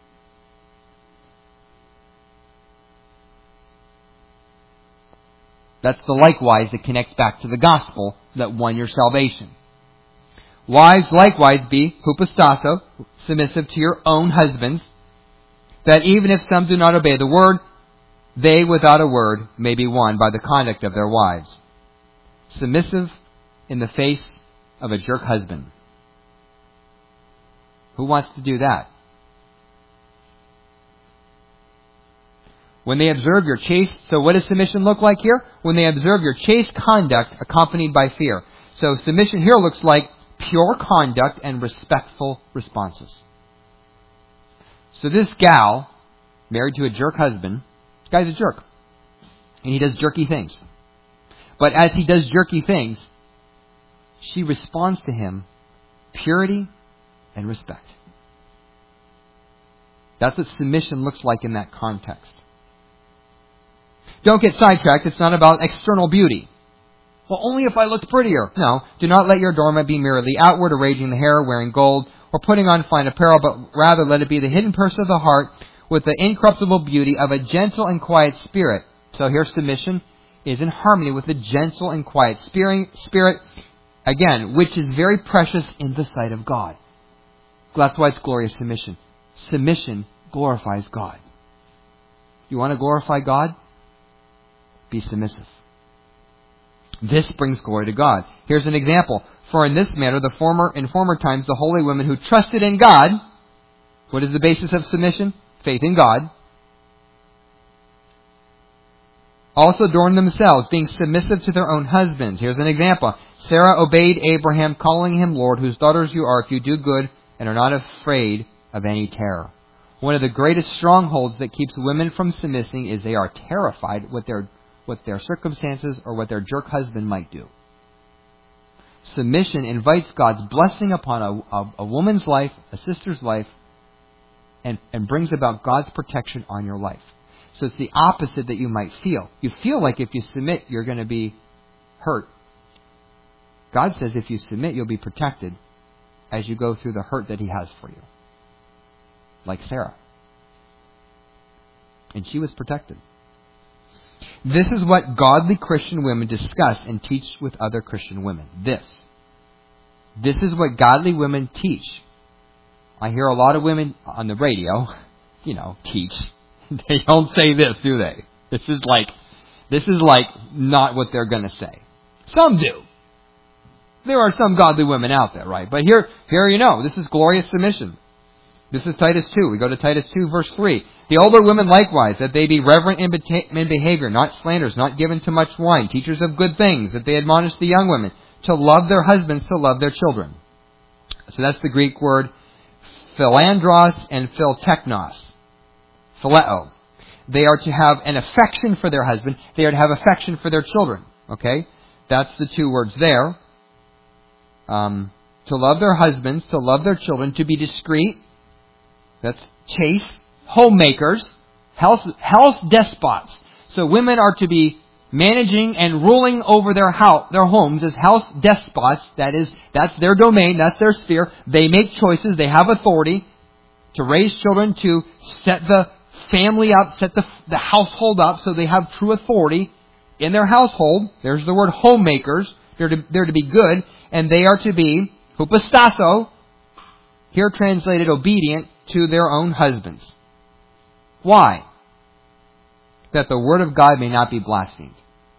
That's the likewise that connects back to the gospel that won your salvation. Wives likewise be hupostasso, submissive to your own husbands, that even if some do not obey the word, they without a word may be won by the conduct of their wives. Submissive in the face of a jerk husband. Who wants to do that? When they observe your chaste, so what does submission look like here? When they observe your chaste conduct accompanied by fear. So submission here looks like pure conduct and respectful responses. So this gal, married to a jerk husband, this guy's a jerk. And he does jerky things. But as he does jerky things, she responds to him purity and respect. That's what submission looks like in that context. Don't get sidetracked. It's not about external beauty. Well, only if I looked prettier. No, do not let your adornment be merely outward, arranging the hair, wearing gold, or putting on fine apparel, but rather let it be the hidden person of the heart with the incorruptible beauty of a gentle and quiet spirit. So here submission is in harmony with the gentle and quiet spirit, again, which is very precious in the sight of God. That's why it's glorious submission. Submission glorifies God. You want to glorify God? Be submissive. This brings glory to God. Here's an example. For in this manner, in former times, the holy women who trusted in God, what is the basis of submission? Faith in God. Also adorned themselves, being submissive to their own husbands. Here's an example. Sarah obeyed Abraham, calling him Lord, whose daughters you are if you do good and are not afraid of any terror. One of the greatest strongholds that keeps women from submitting is they are terrified what their circumstances or what their jerk husband might do. Submission invites God's blessing upon a woman's life, a sister's life, and brings about God's protection on your life. So it's the opposite that you might feel. You feel like if you submit, you're going to be hurt. God says if you submit, you'll be protected as you go through the hurt that He has for you. Like Sarah. And she was protected. This is what godly Christian women discuss and teach with other Christian women. This is what godly women teach. I hear a lot of women on the radio, teach. They don't say this, do they? This is like not what they're going to say. Some do. There are some godly women out there, right? But here this is glorious submission. This is Titus 2. We go to Titus 2, verse 3. The older women likewise, that they be reverent in behavior, not slanderers, not given to much wine, teachers of good things, that they admonish the young women to love their husbands, to love their children. So that's the Greek word philandros and philteknos. Phileo. They are to have an affection for their husband. They are to have affection for their children. Okay? That's the two words there. To love their husbands, to love their children, to be discreet. That's chaste. Homemakers. House despots. So women are to be managing and ruling over their homes as house despots. That's their domain. That's their sphere. They make choices. They have authority to raise children, to set the family up, set the household up, so they have true authority in their household. There's the word homemakers. They're to be good, and they are to be hupostasso, here translated obedient to their own husbands. Why? That the word of God may not be blasphemed.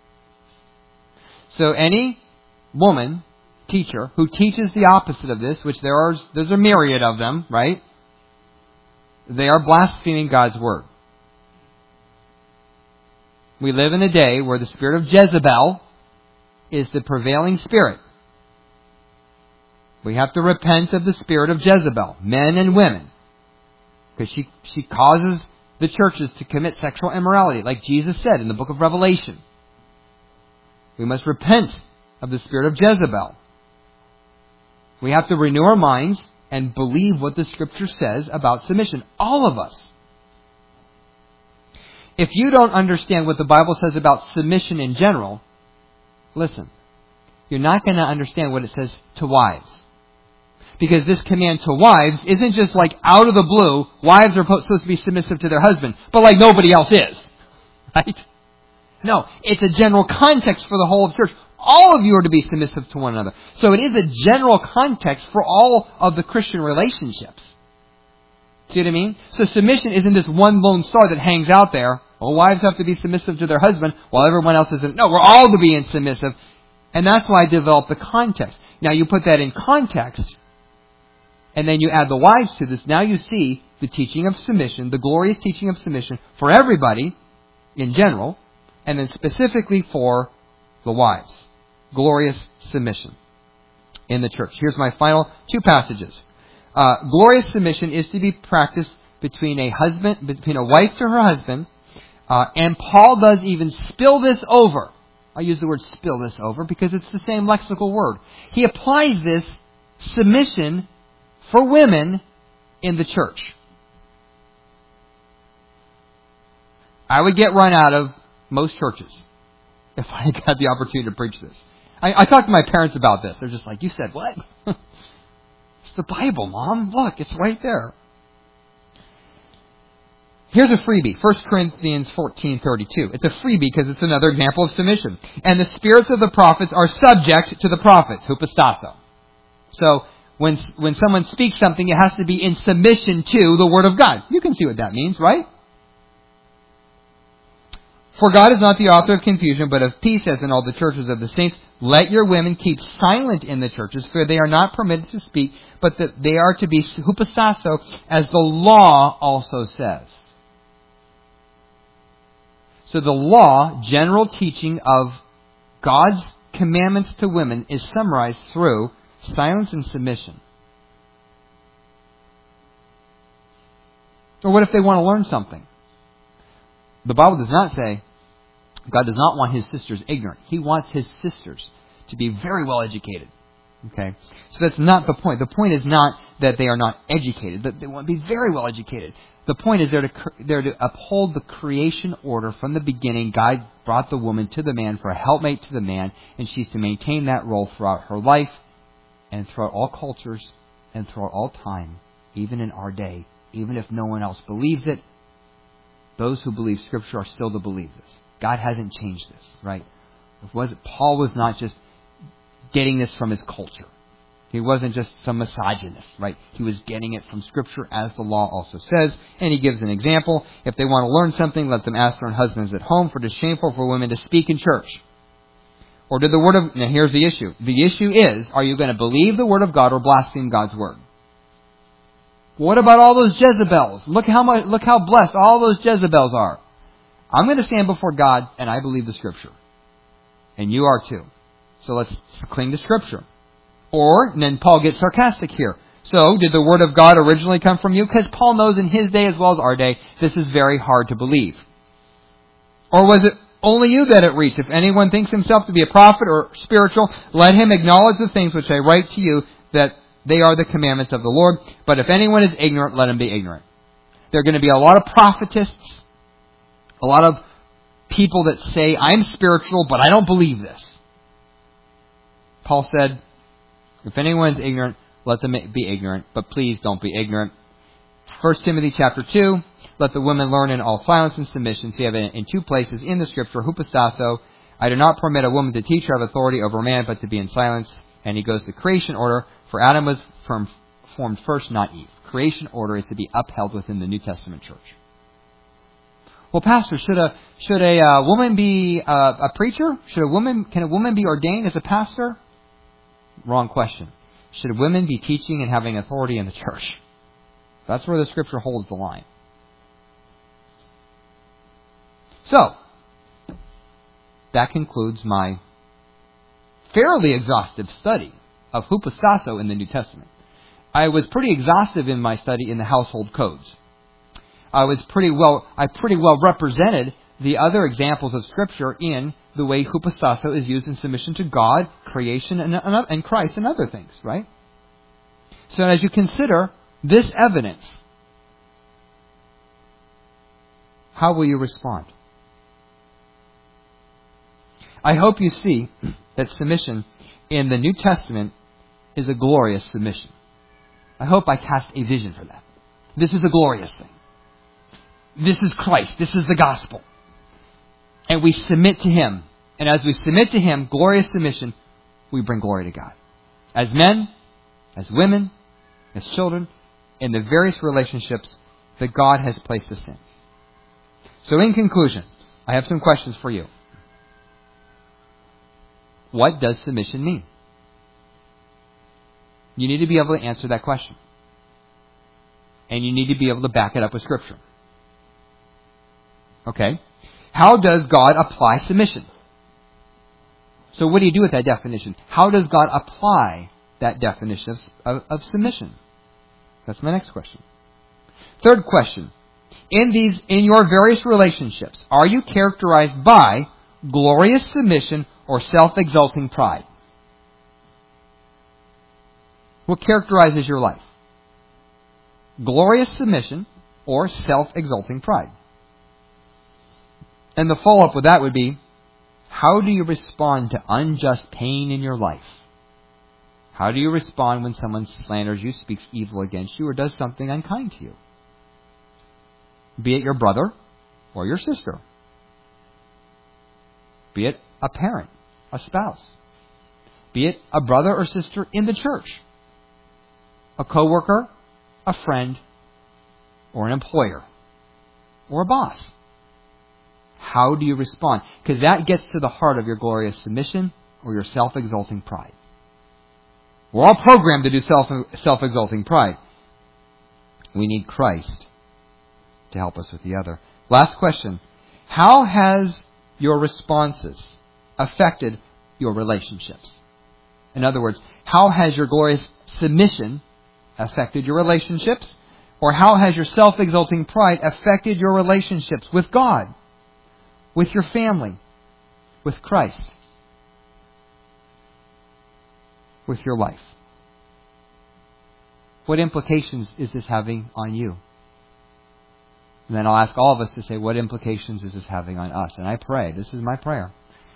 So any woman, teacher, who teaches the opposite of this, which there's a myriad of them, right? They are blaspheming God's word. We live in a day where the spirit of Jezebel is the prevailing spirit. We have to repent of the spirit of Jezebel, men and women. Because she causes the churches to commit sexual immorality, like Jesus said in the book of Revelation. We must repent of the spirit of Jezebel. We have to renew our minds and believe what the Scripture says about submission. All of us. If you don't understand what the Bible says about submission in general, listen, you're not going to understand what it says to wives. Because this command to wives isn't just like out of the blue, wives are supposed to be submissive to their husband, but like nobody else is. Right? No, it's a general context for the whole of church. All of you are to be submissive to one another. So it is a general context for all of the Christian relationships. See what I mean? So submission isn't this one lone star that hangs out there. Well, wives have to be submissive to their husband while everyone else isn't. No, we're all to be submissive. And that's why I developed the context. Now you put that in context, and then you add the wives to this. Now you see the teaching of submission, the glorious teaching of submission for everybody in general, and then specifically for the wives. Glorious submission in the church. Here's my final two passages. Glorious submission is to be practiced between a wife to her husband, and Paul does even spill this over. I use the word spill this over because it's the same lexical word. He applies this submission for women in the church. I would get run out of most churches if I had the opportunity to preach this. I talked to my parents about this. They're just like, you said what? the Bible, Mom. Look, it's right there. Here's a freebie. 1 Corinthians 14:32. It's a freebie because it's another example of submission. And the spirits of the prophets are subject to the prophets. Hupostasso. So, when someone speaks something, it has to be in submission to the Word of God. You can see what that means, right? For God is not the author of confusion, but of peace, as in all the churches of the saints. Let your women keep silent in the churches, for they are not permitted to speak, but that they are to be hupostasso, as the law also says. So the law, general teaching of God's commandments to women, is summarized through silence and submission. Or what if they want to learn something? The Bible does not say God does not want His sisters ignorant. He wants His sisters to be very well educated. Okay? So that's not the point. The point is not that they are not educated, that they want to be very well educated. The point is they're to uphold the creation order from the beginning. God brought the woman to the man for a helpmate to the man, and she's to maintain that role throughout her life and throughout all cultures and throughout all time, even in our day. Even if no one else believes it, those who believe Scripture are still to believe this. God hasn't changed this, right? Paul was not just getting this from his culture. He wasn't just some misogynist, right? He was getting it from Scripture, as the law also says. And he gives an example. If they want to learn something, let them ask their own husbands at home, for it is shameful for women to speak in church. Or did the word of... Now here's the issue. The issue is, are you going to believe the Word of God or blaspheme God's Word? What about all those Jezebels? Look how blessed all those Jezebels are. I'm going to stand before God, and I believe the Scripture. And you are too. So let's cling to Scripture. Or, and then Paul gets sarcastic here. So, did the Word of God originally come from you? Because Paul knows in his day as well as our day, this is very hard to believe. Or was it only you that it reached? If anyone thinks himself to be a prophet or spiritual, let him acknowledge the things which I write to you, that they are the commandments of the Lord. But if anyone is ignorant, let him be ignorant. There are going to be a lot of prophetists, a lot of people that say, I'm spiritual, but I don't believe this. Paul said, if anyone is ignorant, let them be ignorant, but please don't be ignorant. 1 Timothy chapter 2, let the women learn in all silence and submission. So you have it in two places in the Scripture, hupostasso. I do not permit a woman to teach or have authority over a man, but to be in silence. And he goes to creation order, for Adam was formed first, not Eve. Creation order is to be upheld within the New Testament church. Well, Pastor, should a woman be a preacher? Can a woman be ordained as a pastor? Wrong question. Should women be teaching and having authority in the church? That's where the Scripture holds the line. So, that concludes my fairly exhaustive study of hupostasso in the New Testament. I was pretty exhaustive in my study in the household codes. I pretty well represented the other examples of Scripture in the way hupostasso is used in submission to God, creation, and Christ, and other things, right? So as you consider this evidence, how will you respond? I hope you see that submission in the New Testament is a glorious submission. I hope I cast a vision for that. This is a glorious thing. This is Christ. This is the gospel. And we submit to Him. And as we submit to Him, glorious submission, we bring glory to God. As men, as women, as children, in the various relationships that God has placed us in. So in conclusion, I have some questions for you. What does submission mean? You need to be able to answer that question. And you need to be able to back it up with Scripture. Okay? How does God apply submission? So what do you do with that definition? How does God apply that definition of submission? That's my next question. Third question. In your various relationships, are you characterized by glorious submission or self-exalting pride? What characterizes your life? Glorious submission or self-exalting pride? And the follow-up with that would be, how do you respond to unjust pain in your life? How do you respond when someone slanders you, speaks evil against you, or does something unkind to you? Be it your brother or your sister. Be it a parent, a spouse. Be it a brother or sister in the church. A coworker, a friend, or an employer, or a boss. How do you respond? Because that gets to the heart of your glorious submission or your self-exalting pride. We're all programmed to do self-exalting pride. We need Christ to help us with the other. Last question. How has your responses affected your relationships? In other words, how has your glorious submission affected your relationships? Or how has your self-exalting pride affected your relationships with God, with your family, with Christ, with your life? What implications is this having on you? And then I'll ask all of us to say, what implications is this having on us? And I pray, this is my prayer,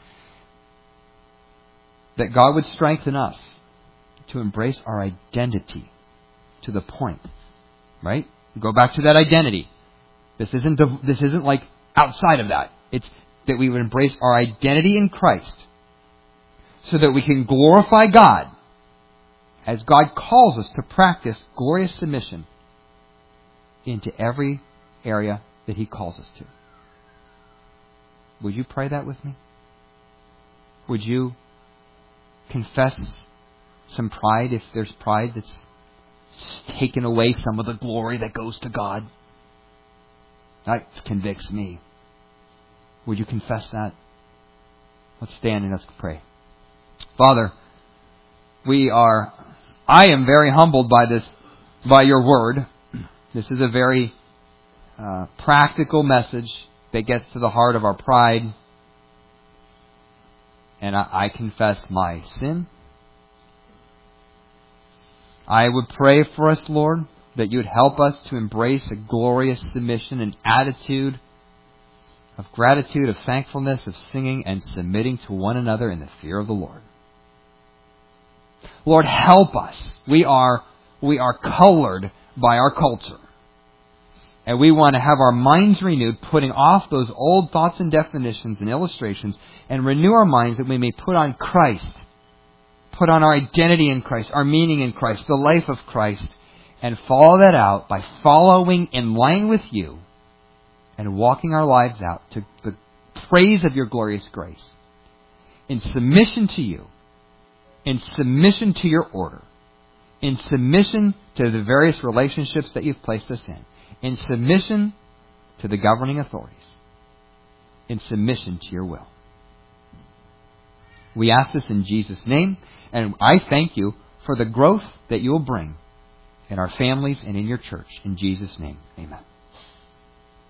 that God would strengthen us to embrace our identity to the point, right? Go back to that identity. This isn't like outside of that. It's that we would embrace our identity in Christ so that we can glorify God as God calls us to practice glorious submission into every area that He calls us to. Would you pray that with me? Would you confess some pride if there's pride that's taken away some of the glory that goes to God? That convicts me. Would you confess that? Let's stand and let's pray. Father, I am very humbled by your word. This is a very practical message that gets to the heart of our pride. And I confess my sin. I would pray for us, Lord, that you would help us to embrace a glorious submission, an attitude of gratitude, of thankfulness, of singing and submitting to one another in the fear of the Lord. Lord, help us. We are colored by our culture. And we want to have our minds renewed, putting off those old thoughts and definitions and illustrations, and renew our minds that we may put on Christ, put on our identity in Christ, our meaning in Christ, the life of Christ, and follow that out by following in line with you and walking our lives out to the praise of your glorious grace, in submission to you, in submission to your order, in submission to the various relationships that you've placed us in submission to the governing authorities, in submission to your will. We ask this in Jesus' name, and I thank you for the growth that you will bring in our families and in your church. In Jesus' name, amen.